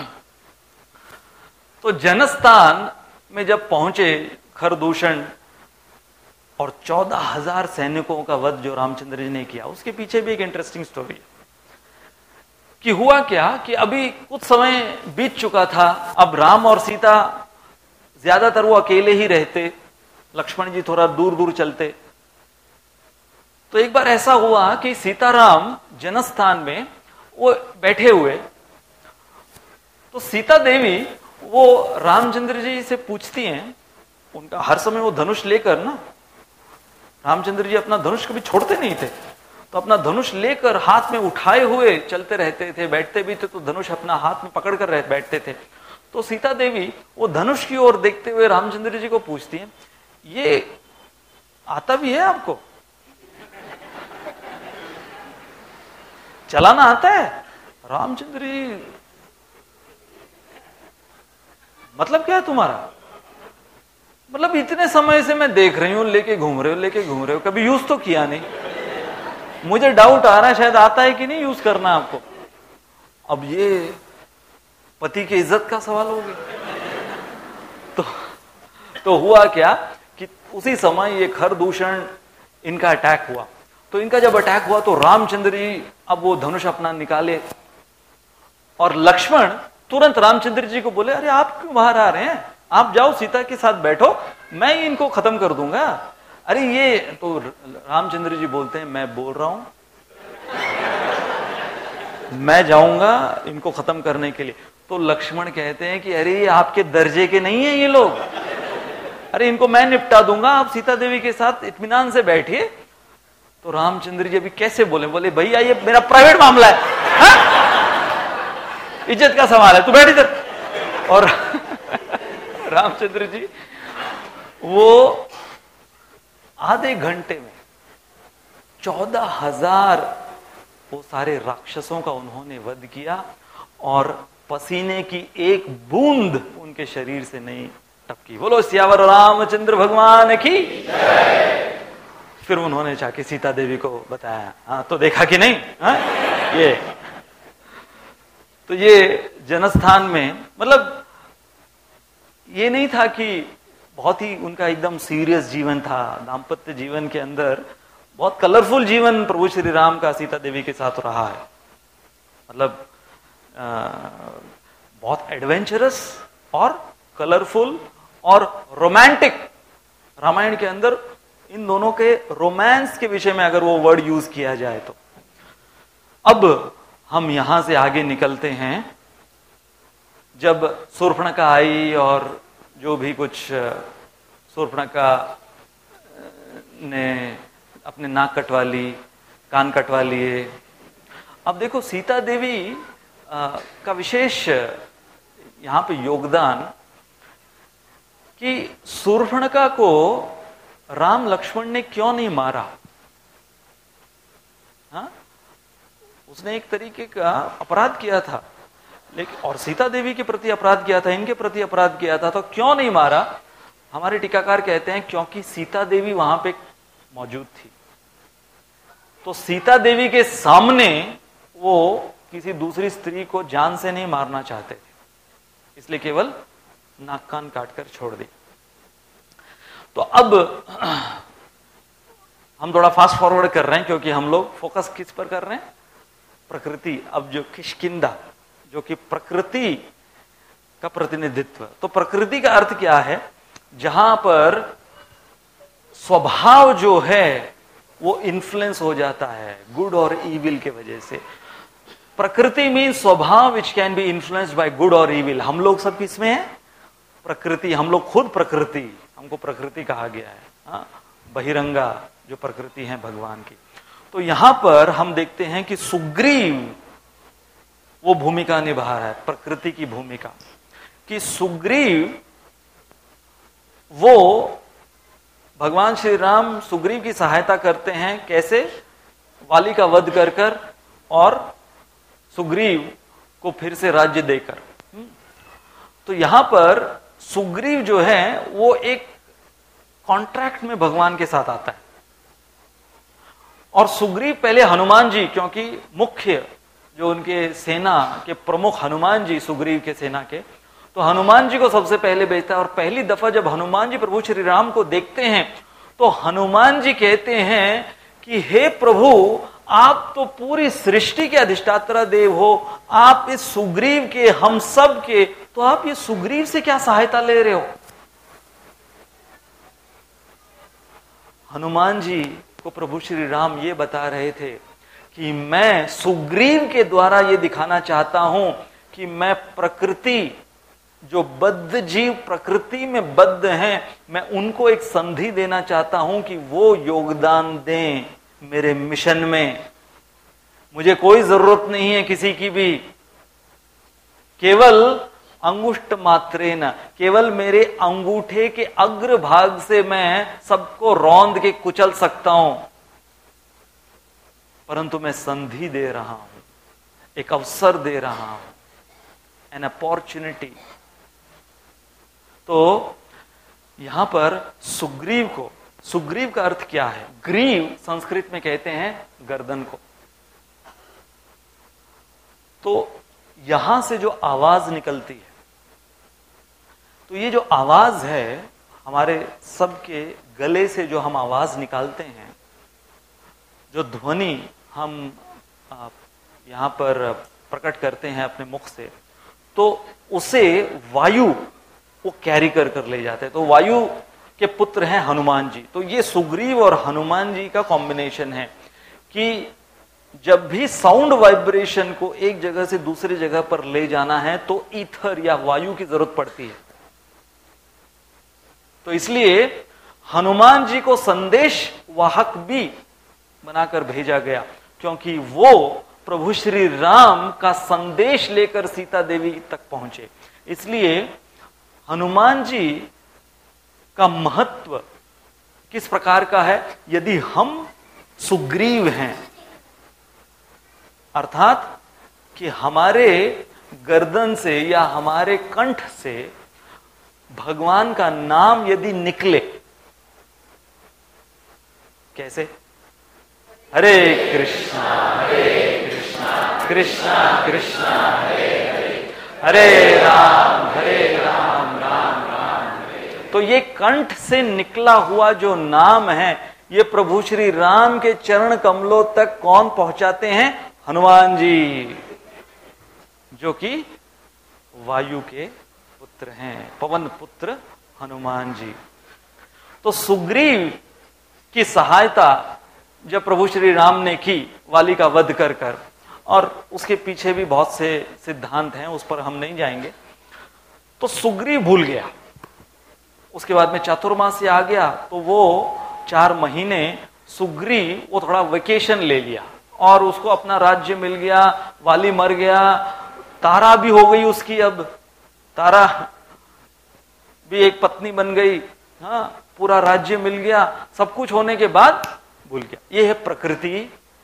तो जनस्थान में जब पहुंचे खरदूषण और चौदह हजार सैनिकों का वध जो रामचंद्र जी ने किया, उसके पीछे भी एक इंटरेस्टिंग स्टोरी है कि हुआ क्या कि अभी कुछ समय बीत चुका था। अब राम और सीता ज्यादातर वो अकेले ही रहते, लक्ष्मण जी थोड़ा दूर दूर चलते। तो एक बार ऐसा हुआ कि सीताराम जनस्थान में वो बैठे हुए, तो सीता देवी वो रामचंद्र जी से पूछती हैं, उनका हर समय वो धनुष लेकर ना, रामचंद्र जी अपना धनुष कभी छोड़ते नहीं थे, तो अपना धनुष लेकर हाथ में उठाए हुए चलते रहते थे, बैठते भी थे तो धनुष अपना हाथ में पकड़ कर बैठते थे। तो सीता देवी वो धनुष की ओर देखते हुए रामचंद्र जी को पूछती हैं, ये आता भी है आपको, चलाना आता है? रामचंद्र जी, मतलब क्या है तुम्हारा? मतलब इतने समय से मैं देख रही हूं, लेके घूम रहे हो लेके घूम रहे हो, कभी यूज तो किया नहीं। मुझे डाउट आ रहा है शायद आता है कि नहीं यूज करना आपको। अब ये पति की इज्जत का सवाल हो गया। तो तो हुआ क्या कि उसी समय ये खरदूषण इनका अटैक हुआ। तो इनका जब अटैक हुआ तो रामचंद्र जी अब वो धनुष अपना निकाले, और लक्ष्मण तुरंत रामचंद्र जी को बोले, अरे आप क्यों बाहर आ रहे हैं, आप जाओ सीता के साथ बैठो, मैं इनको खत्म कर दूंगा। अरे ये तो रामचंद्र जी बोलते हैं, मैं बोल रहा हूं, मैं जाऊंगा इनको खत्म करने के लिए। तो लक्ष्मण कहते हैं कि अरे ये आपके दर्जे के नहीं है ये लोग, अरे इनको मैं निपटा दूंगा, आप सीता देवी के साथ इत्मीनान से बैठिए। तो रामचंद्र जी अभी कैसे बोले? बोले भैया ये मेरा प्राइवेट मामला है, हा? इज्जत का सवाल है, तू बैठ इधर। और रामचंद्र जी वो आधे घंटे में चौदह हजार वो सारे राक्षसों का उन्होंने वध किया, और पसीने की एक बूंद उनके शरीर से नहीं टपकी। बोलो सियावर रामचंद्र भगवान की। फिर उन्होंने जाके सीता देवी को बताया, हाँ तो देखा कि नहीं, हाँ? ये तो ये जनस्थान में मतलब ये नहीं था कि बहुत ही उनका एकदम सीरियस जीवन था, दाम्पत्य जीवन के अंदर बहुत कलरफुल जीवन प्रभु श्री राम का सीता देवी के साथ रहा है। मतलब आ, बहुत एडवेंचरस और कलरफुल और रोमांटिक। रामायण के अंदर इन दोनों के रोमांस के विषय में अगर वो वर्ड यूज किया जाए तो। अब हम यहां से आगे निकलते हैं। जब शूर्पणखा आई और जो भी कुछ शूर्पणखा ने अपने नाक कटवा ली, कान कटवा लिए। अब देखो सीता देवी का विशेष यहां पे योगदान कि शूर्पणखा को राम लक्ष्मण ने क्यों नहीं मारा। हाँ, उसने एक तरीके का अपराध किया था, लेकिन और सीता देवी के प्रति अपराध किया था, इनके प्रति अपराध किया था, तो क्यों नहीं मारा। हमारे टीकाकार कहते हैं क्योंकि सीता देवी वहां पे मौजूद थी। तो सीता देवी के सामने वो किसी दूसरी स्त्री को जान से नहीं मारना चाहते थे, इसलिए केवल नाक कान काट कर छोड़ दी। तो अब हम थोड़ा फास्ट फॉरवर्ड कर रहे हैं क्योंकि हम लोग फोकस किस पर कर रहे हैं, प्रकृति। अब जो किष्किंधा, जो कि प्रकृति का प्रतिनिधित्व, तो प्रकृति का अर्थ क्या है, जहां पर स्वभाव जो है वो इन्फ्लुएंस हो जाता है गुड और इविल के वजह से। प्रकृति मीन स्वभाव which can be influenced by good और इविल। हम लोग सब किसमें है, प्रकृति। हम लोग खुद प्रकृति, हमको प्रकृति कहा गया है। हाँ, बहिरंगा जो प्रकृति है भगवान की। तो यहां पर हम देखते हैं कि सुग्रीव वो भूमिका निभा रहा है, प्रकृति की भूमिका, कि सुग्रीव वो भगवान श्री राम सुग्रीव की सहायता करते हैं। कैसे, वाली का वध कर कर और सुग्रीव को फिर से राज्य देकर। तो यहां पर सुग्रीव जो है वो एक कॉन्ट्रैक्ट में भगवान के साथ आता है। और सुग्रीव पहले हनुमान जी, क्योंकि मुख्य जो उनके सेना के प्रमुख हनुमान जी सुग्रीव के सेना के, तो हनुमान जी को सबसे पहले भेजता है। और पहली दफा जब हनुमान जी प्रभु श्री राम को देखते हैं तो हनुमान जी कहते हैं कि हे प्रभु, आप तो पूरी सृष्टि के अधिष्ठाता देव हो, आप इस सुग्रीव के, हम सब के, तो आप ये सुग्रीव से क्या सहायता ले रहे हो। हनुमान जी को प्रभु श्री राम ये बता रहे थे कि मैं सुग्रीव के द्वारा ये दिखाना चाहता हूं कि मैं प्रकृति, जो बद्ध जीव प्रकृति में बद्ध हैं, मैं उनको एक संधि देना चाहता हूं कि वो योगदान दें मेरे मिशन में। मुझे कोई जरूरत नहीं है किसी की भी, केवल अंगुष्ठ मात्रेन, केवल मेरे अंगूठे के अग्र भाग से मैं सबको रौंद के कुचल सकता हूं, परंतु मैं संधि दे रहा हूं, एक अवसर दे रहा हूं, एन अपॉर्चुनिटी। तो यहां पर सुग्रीव को, सुग्रीव का अर्थ क्या है, ग्रीव संस्कृत में कहते हैं गर्दन को। तो यहां से जो आवाज निकलती है, तो ये जो आवाज है, हमारे सबके गले से जो हम आवाज निकालते हैं, जो ध्वनि हम यहां पर प्रकट करते हैं अपने मुख से, तो उसे वायु वो कैरी कर कर ले जाते हैं। तो वायु के पुत्र हैं हनुमान जी। तो ये सुग्रीव और हनुमान जी का कॉम्बिनेशन है कि जब भी साउंड वाइब्रेशन को एक जगह से दूसरी जगह पर ले जाना है तो ईथर या वायु की जरूरत पड़ती है। तो इसलिए हनुमान जी को संदेश वाहक भी बनाकर भेजा गया, क्योंकि वो प्रभु श्री राम का संदेश लेकर सीता देवी तक पहुंचे। इसलिए हनुमान जी का महत्व किस प्रकार का है, यदि हम सुग्रीव हैं, अर्थात कि हमारे गर्दन से या हमारे कंठ से भगवान का नाम यदि निकले, कैसे, हरे कृष्णा हरे कृष्णा कृष्णा कृष्णा हरे हरे, हरे राम हरे राम राम राम हरे। तो ये कंठ से निकला हुआ जो नाम है, ये प्रभु श्री राम के चरण कमलों तक कौन पहुंचाते हैं, हनुमान जी, जो कि वायु के पुत्र हैं, पवन पुत्र हनुमान जी। तो सुग्रीव की सहायता जब प्रभु श्री राम ने की वाली का वध कर कर, और उसके पीछे भी बहुत से सिद्धांत हैं, उस पर हम नहीं जाएंगे। तो सुग्रीव भूल गया उसके बाद में चातुर्मासी आ गया, तो वो चार महीने सुग्रीव वो थोड़ा वेकेशन ले लिया और उसको अपना राज्य मिल गया, वाली मर गया, तारा भी हो गई उसकी, अब तारा भी एक पत्नी बन गई, हाँ, पूरा राज्य मिल गया, सब कुछ होने के बाद भूल गया। ये है प्रकृति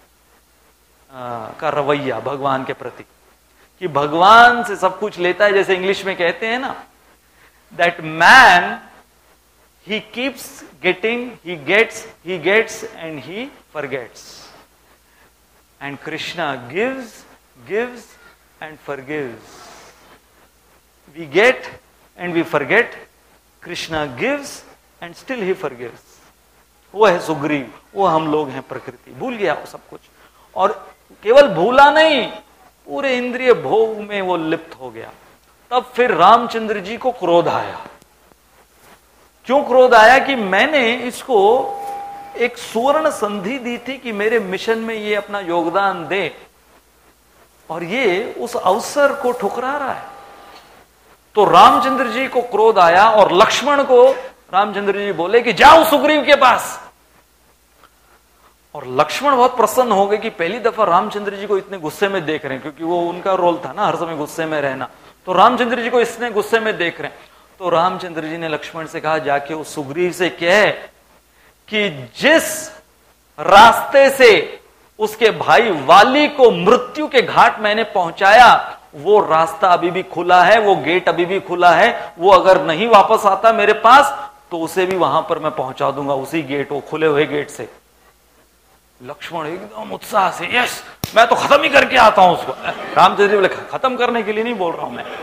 का रवैया भगवान के प्रति, कि भगवान से सब कुछ लेता है। जैसे इंग्लिश में कहते हैं ना, that man he keeps getting, he gets, he gets and he forgets, and Krishna gives, gives and forgives. We get and we forget, Krishna gives and still he forgives. वो है सुग्रीव, वो हम लोग हैं प्रकृति, भूल गया वो सब कुछ, और केवल भूला नहीं, पूरे इंद्रिय भोग में वो लिप्त हो गया। तब फिर रामचंद्र जी को क्रोध आया। क्यों क्रोध आया? कि मैंने इसको एक सुवर्ण संधि दी थी कि मेरे मिशन में ये अपना योगदान दे, और ये उस अवसर को ठुकरा रहा है। तो रामचंद्र जी को क्रोध आया और लक्ष्मण को रामचंद्र जी बोले कि जाओ सुग्रीव के पास। और लक्ष्मण बहुत प्रसन्न हो गए कि पहली दफा रामचंद्र जी को इतने गुस्से में देख रहे हैं, क्योंकि वो उनका रोल था ना हर समय गुस्से में रहना। तो रामचंद्र जी को इसने गुस्से में देख रहे हैं। तो रामचंद्र जी ने लक्ष्मण से कहा, जाके उस सुग्रीव से कह कि जिस रास्ते से उसके भाई वाली को मृत्यु के घाट मैंने पहुंचाया, वो रास्ता अभी भी खुला है, वो गेट अभी भी खुला है। वो अगर नहीं वापस आता मेरे पास तो उसे भी वहां पर मैं पहुंचा दूंगा, उसी गेट, वो खुले हुए गेट से। लक्ष्मण एकदम उत्साह से, यस, मैं तो खत्म ही करके आता हूं उसको। रामचंद्र जी बोले, खत्म करने के लिए नहीं बोल रहा हूं मैं।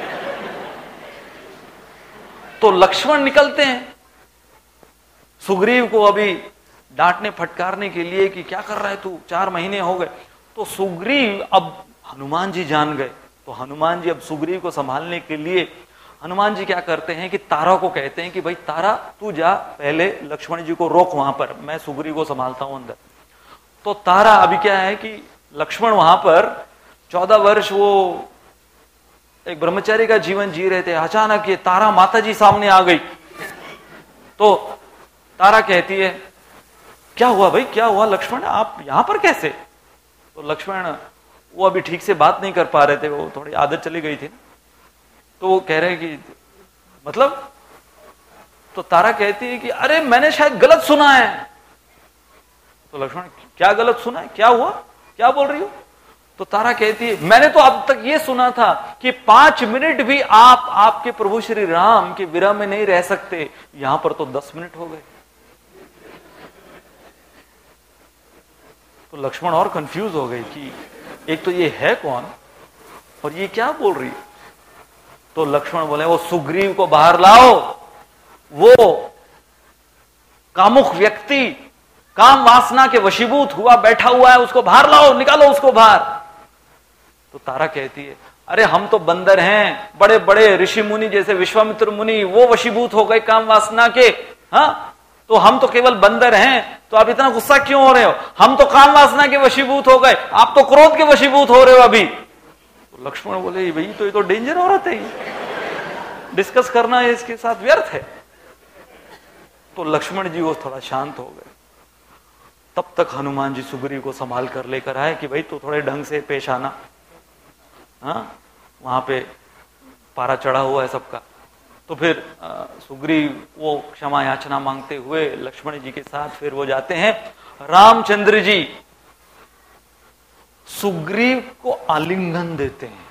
तो लक्ष्मण निकलते हैं सुग्रीव को अभी डांटने फटकारने के लिए कि क्या कर रहा है तू, चार महीने हो गए। तो सुग्रीव, अब हनुमान जी जान गए, तो हनुमान जी अब सुग्रीव को संभालने के लिए हनुमान जी क्या करते हैं कि तारा को कहते हैं कि भाई तारा तू जा, पहले लक्ष्मण जी को रोक वहां पर, मैं सुग्रीव को संभालता हूं अंदर। तो तारा, अभी क्या है कि लक्ष्मण वहां पर चौदह वर्ष वो एक ब्रह्मचारी का जीवन जी रहे थे। अचानक ये तारा माता जी सामने आ गई। तो तारा कहती है, क्या हुआ भाई, क्या हुआ लक्ष्मण, आप यहां पर कैसे? तो लक्ष्मण वो अभी ठीक से बात नहीं कर पा रहे थे, वो थोड़ी आदत चली गई थी। तो वो कह रहे हैं कि मतलब, तो तारा कहती है कि अरे मैंने शायद गलत सुना है। तो लक्ष्मण, क्या गलत सुना है, क्या हुआ, क्या बोल रही हो? तो तारा कहती है, मैंने तो अब तक ये सुना था कि पांच मिनट भी आप आपके प्रभु श्री राम के विरह में नहीं रह सकते, यहां पर तो दस मिनट हो गए। तो लक्ष्मण और कंफ्यूज हो गए कि एक तो ये है कौन और ये क्या बोल रही है। तो लक्ष्मण बोले, वो सुग्रीव को बाहर लाओ, वो कामुक व्यक्ति काम वासना के वशीभूत हुआ बैठा हुआ है, उसको बाहर लाओ, निकालो उसको बाहर। तो तारा कहती है, अरे हम तो बंदर हैं, बड़े बड़े ऋषि मुनि जैसे विश्वामित्र मुनि वो वशीभूत हो गए काम वासना के, हाँ, तो हम तो केवल बंदर हैं, तो आप इतना गुस्सा क्यों हो रहे हो? हम तो काम वासना के वशीभूत हो गए, आप तो क्रोध के वशीभूत हो रहे हो अभी। तो लक्ष्मण बोले, भाई तो ये तो डेंजर औरत है, डिस्कस करना है इसके साथ व्यर्थ है। तो लक्ष्मण जी वो थोड़ा शांत हो गए। तब तक हनुमान जी सुग्रीव को संभाल कर लेकर आए कि भाई तो थोड़े ढंग से पेश आना, हाँ, वहां पे पारा चढ़ा हुआ है सबका। तो फिर सुग्रीव वो क्षमा याचना मांगते हुए लक्ष्मण जी के साथ फिर वो जाते हैं। रामचंद्र जी सुग्रीव को आलिंगन देते हैं।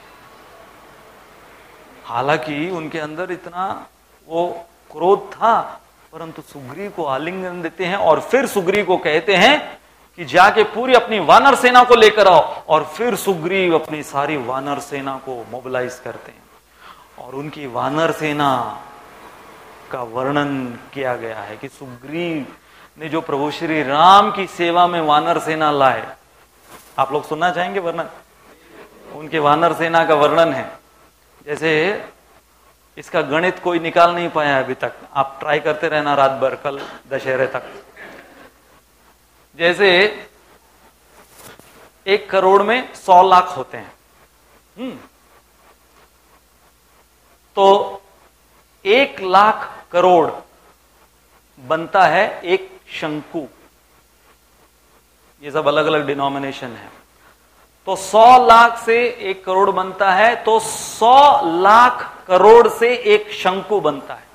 हालांकि उनके अंदर इतना वो क्रोध था, परंतु सुग्रीव को आलिंगन देते हैं और फिर सुग्रीव को कहते हैं कि जाके पूरी अपनी वानर सेना को लेकर आओ। और फिर सुग्रीव अपनी सारी वानर सेना को मोबिलाइज करते हैं और उनकी वानर सेना का वर्णन किया गया है कि सुग्रीव ने जो प्रभु श्री राम की सेवा में वानर सेना लाए। आप लोग सुनना चाहेंगे वर्णन? उनके वानर सेना का वर्णन है। जैसे इसका गणित कोई निकाल नहीं पाया अभी तक, आप ट्राई करते रहना रात भर, कल दशहरे तक। जैसे एक करोड़ में सौ लाख होते हैं, हम्म तो एक लाख करोड़ बनता है एक शंकु। ये सब अलग अलग डिनोमिनेशन है। तो सौ लाख से एक करोड़ बनता है, तो सौ लाख करोड़ से एक शंकु बनता है।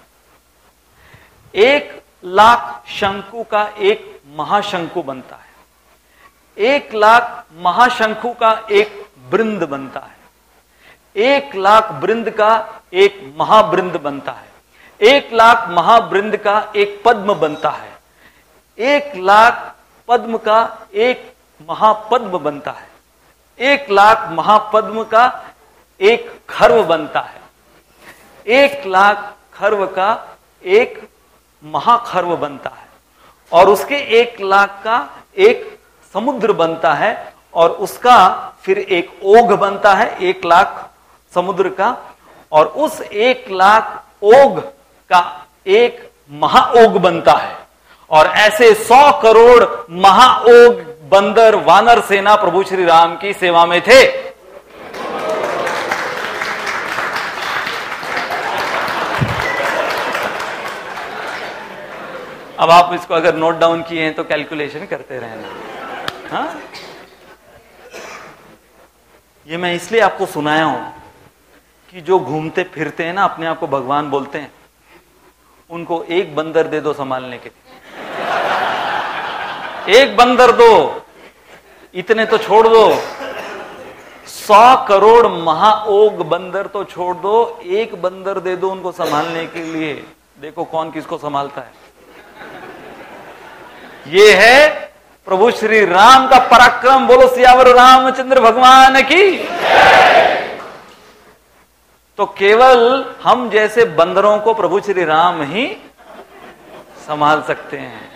एक लाख शंकु का एक महाशंकु बनता है। एक लाख महाशंकु का एक बृंद बनता है। एक लाख बृंद का एक महाबृंद बनता है। एक लाख महाबृंद का एक पद्म बनता है। एक लाख पद्म का एक महापद्म बनता है। एक लाख महापद्म का एक खर्व बनता है। एक लाख खर्व का एक महाखर्व बनता है। और उसके एक लाख का एक समुद्र बनता है, और उसका फिर एक ओघ बनता है, एक लाख समुद्र का, और उस एक लाख ओघ का एक महाओघ बनता है। और ऐसे सौ करोड़ महाओघ बंदर वानर सेना प्रभु श्री राम की सेवा में थे। अब आप इसको अगर नोट डाउन किए हैं तो कैलकुलेशन करते रहना। हाँ? ये मैं इसलिए आपको सुनाया हूं कि जो घूमते फिरते हैं ना, अपने आप को भगवान बोलते हैं, उनको एक बंदर दे दो संभालने के लिए। एक बंदर दो, इतने तो छोड़ दो। सौ करोड़ महाओघ बंदर तो छोड़ दो, एक बंदर दे दो उनको संभालने के लिए। देखो कौन किसको संभालता है। ये है प्रभु श्री राम का पराक्रम। बोलो सियावर रामचंद्र भगवान की। तो केवल हम जैसे बंदरों को प्रभु श्री राम ही संभाल सकते हैं।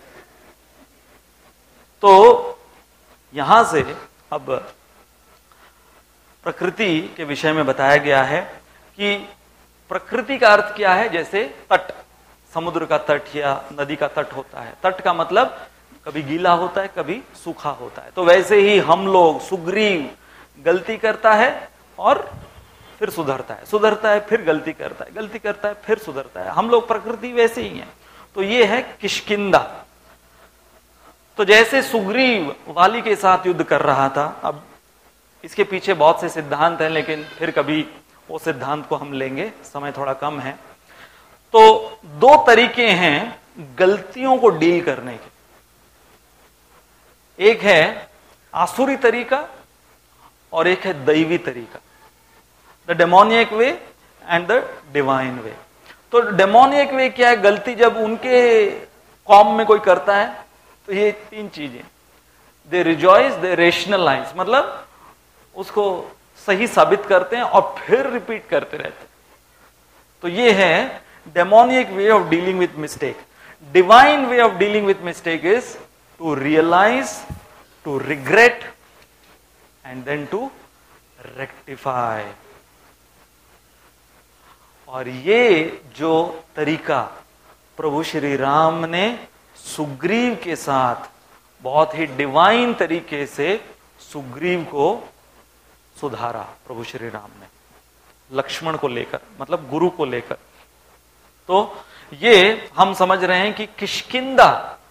तो यहां से अब प्रकृति के विषय में बताया गया है कि प्रकृति का अर्थ क्या है। जैसे तट, समुद्र का तट या नदी का तट होता है। तट का मतलब कभी गीला होता है, कभी सूखा होता है। तो वैसे ही हम लोग, सुग्रीव गलती करता है और फिर सुधरता है, सुधरता है फिर गलती करता है, गलती करता है फिर सुधरता है। हम लोग प्रकृति वैसे ही हैं। तो ये है किष्किंधा। तो जैसे सुग्रीव वाली के साथ युद्ध कर रहा था, अब इसके पीछे बहुत से सिद्धांत हैं, लेकिन फिर कभी वो सिद्धांत को हम लेंगे, समय थोड़ा कम है। तो दो तरीके हैं गलतियों को डील करने के। एक है आसुरी तरीका और एक है दैवी तरीका, the demoniac way and the divine way. तो डेमोनियक वे क्या है? गलती जब उनके कौम में कोई करता है तो ये तीन चीजें, दे रिजॉइस, दे रेशनलाइज, मतलब उसको सही साबित करते हैं और फिर रिपीट करते रहते हैं। तो ये है demoniac way of dealing with mistake. Divine way of dealing with mistake is to realise, to regret and then to rectify. और ये जो तरीका प्रभु श्री राम ने सुग्रीव के साथ बहुत ही डिवाइन तरीके से सुग्रीव को सुधारा, प्रभु श्री राम ने लक्ष्मण को लेकर, मतलब गुरु को लेकर। तो ये हम समझ रहे हैं कि किष्किंधा,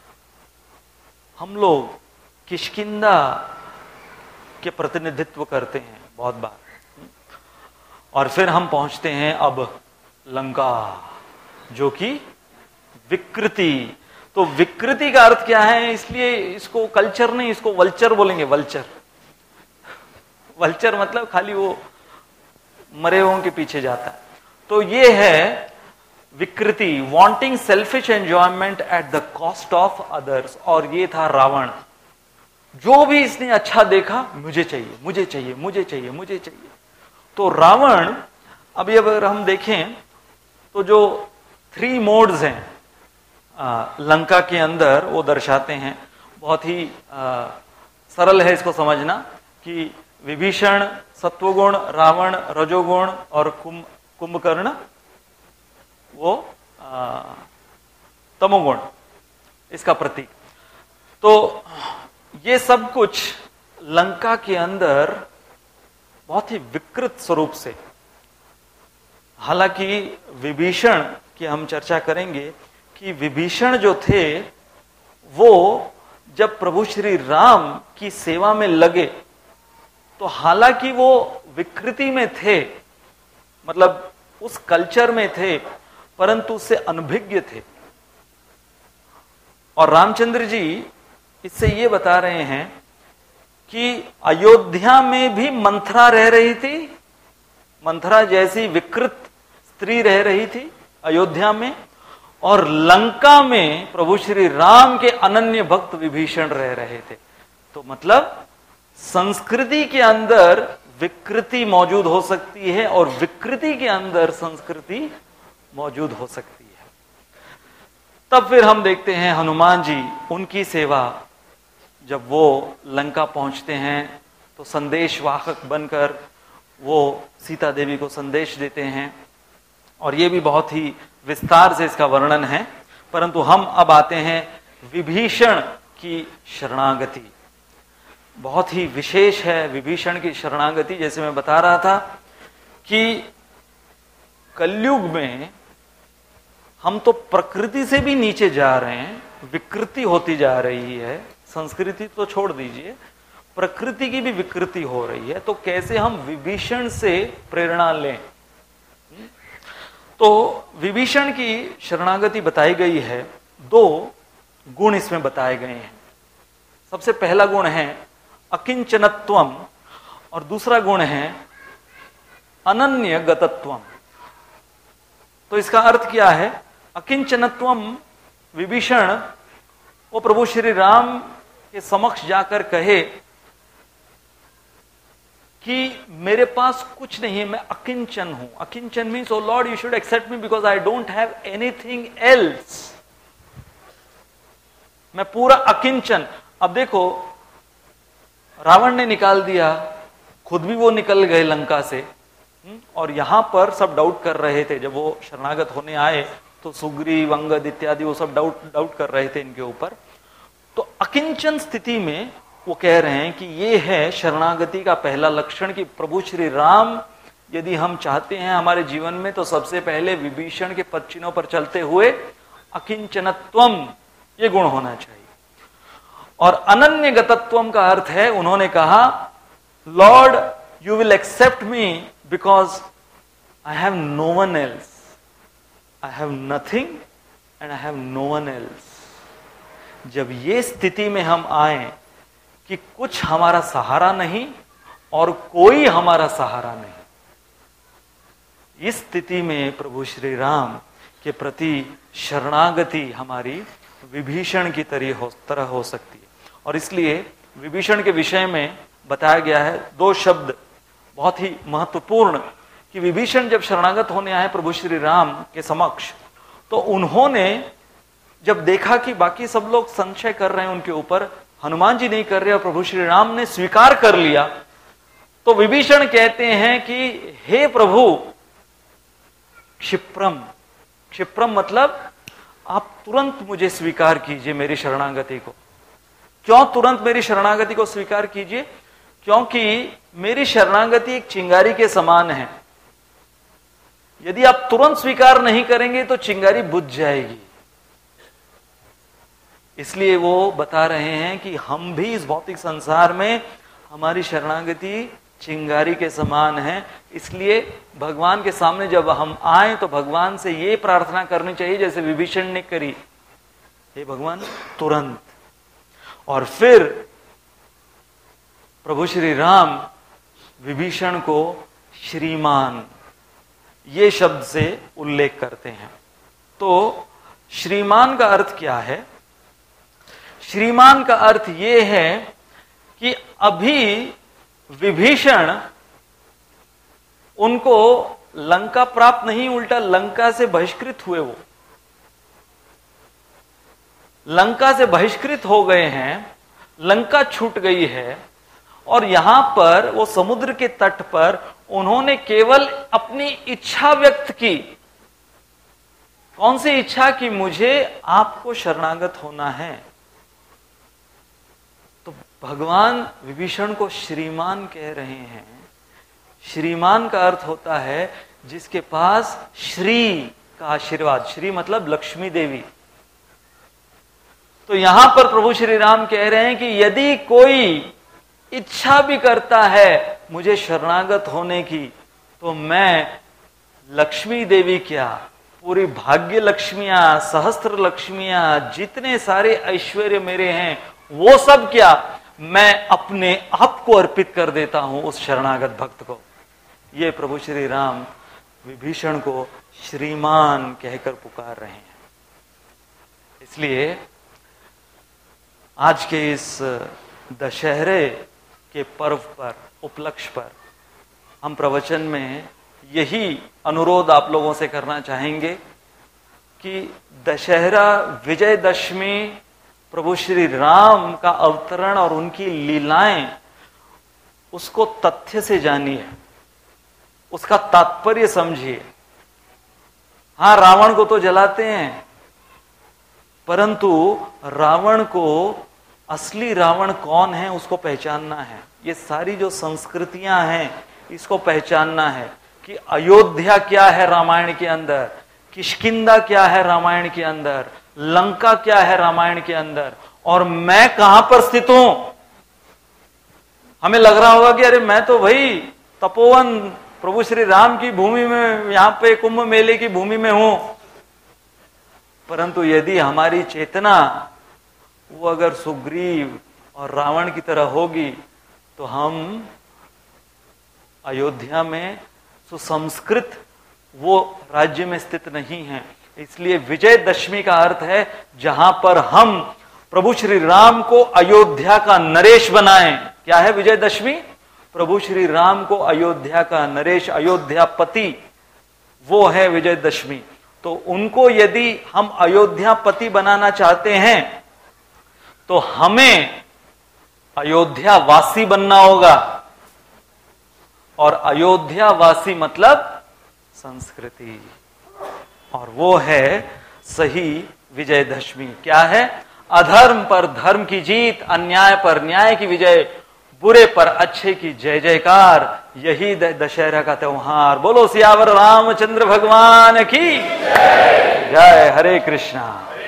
हम लोग किष्किंधा के प्रतिनिधित्व करते हैं बहुत बार। और फिर हम पहुंचते हैं अब लंका, जो कि विकृति। तो विकृति का अर्थ क्या है? इसलिए इसको कल्चर नहीं, इसको वल्चर बोलेंगे। वल्चर, वल्चर मतलब खाली वो मरे हुओं के पीछे जाता है। तो ये है विकृति, wanting selfish enjoyment at the cost of others. और ये था रावण। जो भी इसने अच्छा देखा, मुझे चाहिए, मुझे चाहिए, मुझे चाहिए, मुझे चाहिए। तो रावण, अभी अगर हम देखें तो जो थ्री मोड्स हैं आ, लंका के अंदर, वो दर्शाते हैं। बहुत ही आ, सरल है इसको समझना कि विभीषण सत्वगुण, रावण रजोगुण और कुंभ कुंभकर्ण वो तमोगुण, इसका प्रतीक। तो ये सब कुछ लंका के अंदर बहुत ही विकृत स्वरूप से, हालांकि विभीषण की हम चर्चा करेंगे कि विभीषण जो थे वो जब प्रभु श्री राम की सेवा में लगे तो हालांकि वो विकृति में थे, मतलब उस कल्चर में थे, परंतु उससे अनभिज्ञ थे। और रामचंद्र जी इससे ये बता रहे हैं कि अयोध्या में भी मंथरा रह रही थी, मंथरा जैसी विकृत स्त्री रह रही थी अयोध्या में, और लंका में प्रभु श्री राम के अनन्य भक्त विभीषण रह रहे थे। तो मतलब संस्कृति के अंदर विकृति मौजूद हो सकती है और विकृति के अंदर संस्कृति मौजूद हो सकती है। तब फिर हम देखते हैं हनुमान जी, उनकी सेवा, जब वो लंका पहुंचते हैं तो संदेश वाहक बनकर वो सीता देवी को संदेश देते हैं, और ये भी बहुत ही विस्तार से इसका वर्णन है। परंतु हम अब आते हैं विभीषण की शरणागति। बहुत ही विशेष है विभीषण की शरणागति। जैसे मैं बता रहा था कि कलयुग में हम तो प्रकृति से भी नीचे जा रहे हैं, विकृति होती जा रही है, संस्कृति तो छोड़ दीजिए, प्रकृति की भी विकृति हो रही है। तो कैसे हम विभीषण से प्रेरणा लें? तो विभीषण की शरणागति बताई गई है, दो गुण इसमें बताए गए हैं। सबसे पहला गुण है अकिंचनत्वम और दूसरा गुण है अनन्य गतत्वम। तो इसका अर्थ क्या है? अकिंचनत्वम, विभीषण वो प्रभु श्री राम के समक्ष जाकर कहे कि मेरे पास कुछ नहीं है, मैं अकिंचन हूं। अकिंचन means O Lord you should accept me because I don't have anything else. मैं पूरा अकिंचन। अब देखो, रावण ने निकाल दिया, खुद भी वो निकल गए लंका से, और यहां पर सब डाउट कर रहे थे। जब वो शरणागत होने आए तो सुग्रीव, अंगद इत्यादि वो सब डाउट डाउट कर रहे थे इनके ऊपर। तो अकिंचन स्थिति में वो कह रहे हैं कि ये है शरणागति का पहला लक्षण, कि प्रभु श्री राम यदि हम चाहते हैं हमारे जीवन में तो सबसे पहले विभीषण के पद चिन्हों पर चलते हुए अकिंचनत्वम ये गुण होना चाहिए। और अनन्य गतत्वम का अर्थ है, उन्होंने कहा Lord you will accept me because I have no one else, I have nothing and I have no one else. जब ये स्थिति में हम आए कि कुछ हमारा सहारा नहीं और कोई हमारा सहारा नहीं, इस स्थिति में प्रभु श्री राम के प्रति शरणागति हमारी विभीषण की तरह हो, तरह हो सकती है। और इसलिए विभीषण के विषय में बताया गया है दो शब्द बहुत ही महत्वपूर्ण, कि विभीषण जब शरणागत होने आए प्रभु श्री राम के समक्ष, तो उन्होंने जब देखा कि बाकी सब लोग संशय कर रहे हैं उनके ऊपर, हनुमान जी नहीं कर रहे और प्रभु श्री राम ने स्वीकार कर लिया, तो विभीषण कहते हैं कि हे प्रभु क्षिप्रम। क्षिप्रम मतलब आप तुरंत मुझे स्वीकार कीजिए मेरी शरणागति को। क्यों तुरंत मेरी शरणागति को स्वीकार कीजिए? क्योंकि मेरी शरणागति एक चिंगारी के समान है। यदि आप तुरंत स्वीकार नहीं करेंगे तो चिंगारी बुझ जाएगी। इसलिए वो बता रहे हैं कि हम भी इस भौतिक संसार में हमारी शरणागति चिंगारी के समान है। इसलिए भगवान के सामने जब हम आए तो भगवान से ये प्रार्थना करनी चाहिए जैसे विभीषण ने करी, हे भगवान तुरंत। और फिर प्रभु श्री राम विभीषण को श्रीमान ये शब्द से उल्लेख करते हैं। तो श्रीमान का अर्थ क्या है? श्रीमान का अर्थ ये है कि अभी विभीषण उनको लंका प्राप्त नहीं, उल्टा लंका से बहिष्कृत हुए। वो लंका से बहिष्कृत हो गए हैं, लंका छूट गई है, और यहां पर वो समुद्र के तट पर उन्होंने केवल अपनी इच्छा व्यक्त की। कौन सी इच्छा? कि मुझे आपको शरणागत होना है। तो भगवान विभीषण को श्रीमान कह रहे हैं। श्रीमान का अर्थ होता है जिसके पास श्री का आशीर्वाद, श्री मतलब लक्ष्मी देवी, तो यहां पर प्रभु श्री राम कह रहे हैं कि यदि कोई इच्छा भी करता है मुझे शरणागत होने की, तो मैं लक्ष्मी देवी क्या, पूरी भाग्य लक्ष्मियां, सहस्त्र लक्ष्मियां, जितने सारे ऐश्वर्य मेरे हैं वो सब क्या, मैं अपने आप को अर्पित कर देता हूं उस शरणागत भक्त को। ये प्रभु श्री राम विभीषण को श्रीमान कहकर पुकार रहे हैं। इसलिए आज के इस दशहरे के पर्व पर, उपलक्ष्य पर, हम प्रवचन में यही अनुरोध आप लोगों से करना चाहेंगे कि दशहरा, विजयदशमी, प्रभु श्री राम का अवतरण और उनकी लीलाएं, उसको तथ्य से जानिए, उसका तात्पर्य समझिए। हां, रावण को तो जलाते हैं, परंतु रावण को असली रावण कौन है उसको पहचानना है। ये सारी जो संस्कृतियां हैं इसको पहचानना है कि अयोध्या क्या है रामायण के अंदर, किष्किंधा क्या है रामायण के अंदर, लंका क्या है रामायण के अंदर, और मैं कहां पर स्थित हूं। हमें लग रहा होगा कि अरे मैं तो भाई तपोवन प्रभु श्री राम की भूमि में, यहां पे कुंभ मेले की भूमि में हूं, परंतु यदि हमारी चेतना वो अगर सुग्रीव और रावण की तरह होगी तो हम अयोध्या में सुसंस्कृत वो राज्य में स्थित नहीं है। इसलिए विजयदशमी का अर्थ है जहां पर हम प्रभु श्री राम को अयोध्या का नरेश बनाएं। क्या है विजयदशमी? प्रभु श्री राम को अयोध्या का नरेश, अयोध्यापति, वो है विजयदशमी। तो उनको यदि हम अयोध्यापति बनाना चाहते हैं तो हमें अयोध्या वासी बनना होगा, और अयोध्या वासी मतलब संस्कृति, और वो है सही विजयदशमी। क्या है? अधर्म पर धर्म की जीत, अन्याय पर न्याय की विजय, बुरे पर अच्छे की जय जयकार, यही दशहरा का त्योहार। बोलो सियावर रामचंद्र भगवान की जय। हरे कृष्णा।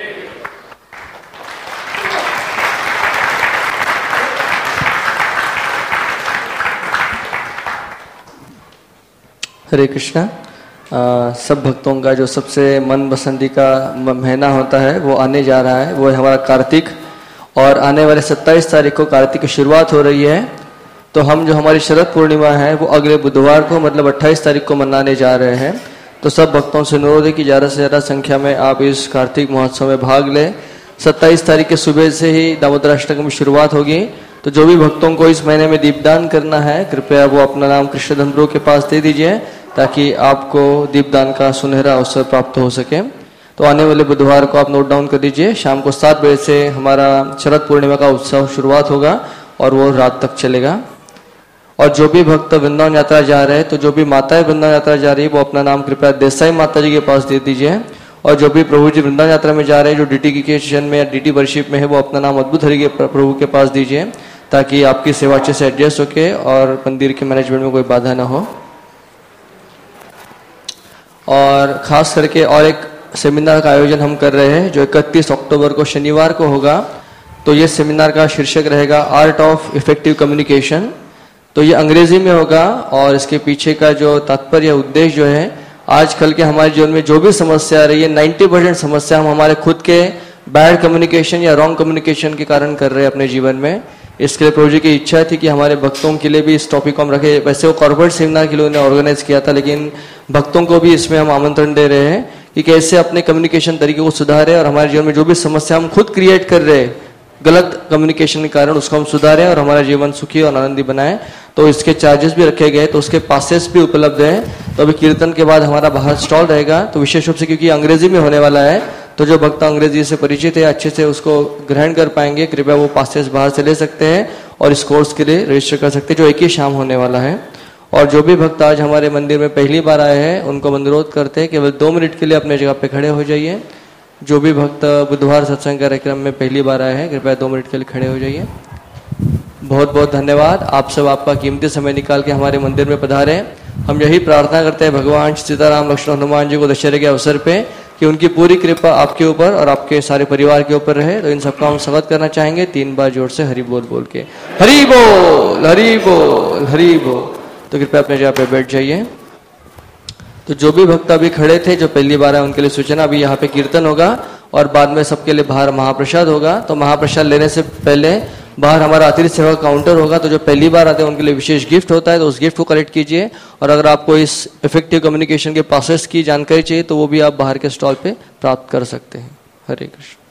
हरे कृष्णा। आ, सब भक्तों का जो सबसे मन पसंदी का महीना होता है वो आने जा रहा है, वो है हमारा कार्तिक। और आने वाले सत्ताईस तारीख को कार्तिक की शुरुआत हो रही है। तो हम जो हमारी शरद पूर्णिमा है वो अगले बुधवार को मतलब अट्ठाईस तारीख को मनाने जा रहे हैं। तो सब भक्तों से अनुरोध है कि ज़्यादा से ज़्यादा संख्या में आप इस कार्तिक महोत्सव में भाग लें। सत्ताईस तारीख के सुबह से ही दामोदर अष्टकम की शुरुआत होगी। तो जो भी भक्तों को इस महीने में दीपदान करना है कृपया वो अपना नाम कृष्ण धर्मगुरु के पास दे दीजिए ताकि आपको दीपदान का सुनहरा अवसर प्राप्त हो सके। तो आने वाले बुधवार को आप नोट डाउन कर दीजिए। शाम को सात बजे से हमारा शरद पूर्णिमा का उत्सव शुरुआत होगा और वो रात तक चलेगा। और जो भी भक्त वृंदावन यात्रा जा रहे हैं, तो जो भी माताएं वृंदावन यात्रा जा रही है वो अपना नाम कृपया देसाई माता जी के पास दे दीजिए। और जो भी प्रभु जी वृंदावन यात्रा में जा रहे हैं, जो डीटी की स्टेशन में या डीटी वर्शिप में है, वो अपना नाम अद्भुत हरि के प्रभु के पास दीजिए ताकि आपकी सेवा अच्छे से एडजस्ट होके और मंदिर के मैनेजमेंट में कोई बाधा ना हो। और खास करके और एक सेमिनार का आयोजन हम कर रहे हैं जो इकतीस अक्टूबर को शनिवार को होगा। तो ये सेमिनार का शीर्षक रहेगा आर्ट ऑफ इफेक्टिव कम्युनिकेशन। तो ये अंग्रेजी में होगा और इसके पीछे का जो तात्पर्य उद्देश्य जो है, आजकल के हमारे जीवन में जो भी समस्या आ रही है, नब्बे परसेंट समस्या हम हमारे खुद के बैड कम्युनिकेशन या रॉन्ग कम्युनिकेशन के कारण कर रहे हैं अपने जीवन में। इसके लिए प्रभु जी की इच्छा थी कि हमारे भक्तों के लिए भी इस टॉपिक को हम रखें। वैसे वो कॉर्पोरेट सेमिनार के लिए उन्होंने ऑर्गेनाइज किया था, लेकिन भक्तों को भी इसमें हम आमंत्रण दे रहे हैं कि कैसे अपने कम्युनिकेशन तरीके को सुधारें और हमारे जीवन में जो भी समस्या हम खुद क्रिएट कर रहे हैं गलत कम्युनिकेशन के कारण, उसको हम सुधारें और हमारा जीवन सुखी और आनंदी बनाएं। तो इसके चार्जेस भी रखे गए, तो उसके पासेस भी उपलब्ध हैं। तो अभी कीर्तन के बाद हमारा बाहर स्टॉल रहेगा। तो विशेष रूप से क्योंकि अंग्रेजी में होने वाला है, तो जो भक्त अंग्रेजी से परिचित है अच्छे से उसको ग्रहण कर पाएंगे, कृपया वो पासेस बाहर से ले सकते हैं और इस कोर्स के लिए रजिस्टर कर सकते हैं जो एक ही शाम होने वाला है। और जो भी भक्त आज हमारे मंदिर में पहली बार आए हैं उनको अनुरोध करते हैं केवल दो मिनट के लिए अपने जगह पे खड़े हो जाइए। जो भी भक्त बुधवार सत्संग कार्यक्रम में पहली बार आए हैं कृपया दो मिनट के लिए खड़े हो जाइए। बहुत बहुत धन्यवाद, आप सब आपका कीमती समय निकाल के हमारे मंदिर में पधारे। हम यही प्रार्थना करते हैं भगवान सीताराम लक्ष्मण हनुमान जी को दशहरे के अवसर पे कि उनकी पूरी कृपा आपके ऊपर और आपके सारे परिवार के ऊपर रहे। तो इन सबका हम स्वागत करना चाहेंगे तीन बार जोर से हरि बोल बोल के। हरि बोल, हरि बोल, हरि बोल। तो कृपया अपने जगह पे बैठ जाइए। तो जो भी भक्त अभी खड़े थे, जो पहली बार है, उनके लिए सूचना, अभी यहाँ पे कीर्तन होगा और बाद में सबके लिए बाहर महाप्रसाद होगा। तो महाप्रसाद लेने से पहले बाहर हमारा अतिरिक्त सेवा काउंटर होगा। तो जो पहली बार आते हैं उनके लिए विशेष गिफ्ट होता है, तो उस गिफ्ट को कलेक्ट कीजिए। और अगर आपको इस इफेक्टिव कम्युनिकेशन के प्रोसेस की जानकारी चाहिए तो वो भी आप बाहर के स्टॉल पे प्राप्त कर सकते हैं। हरे कृष्ण।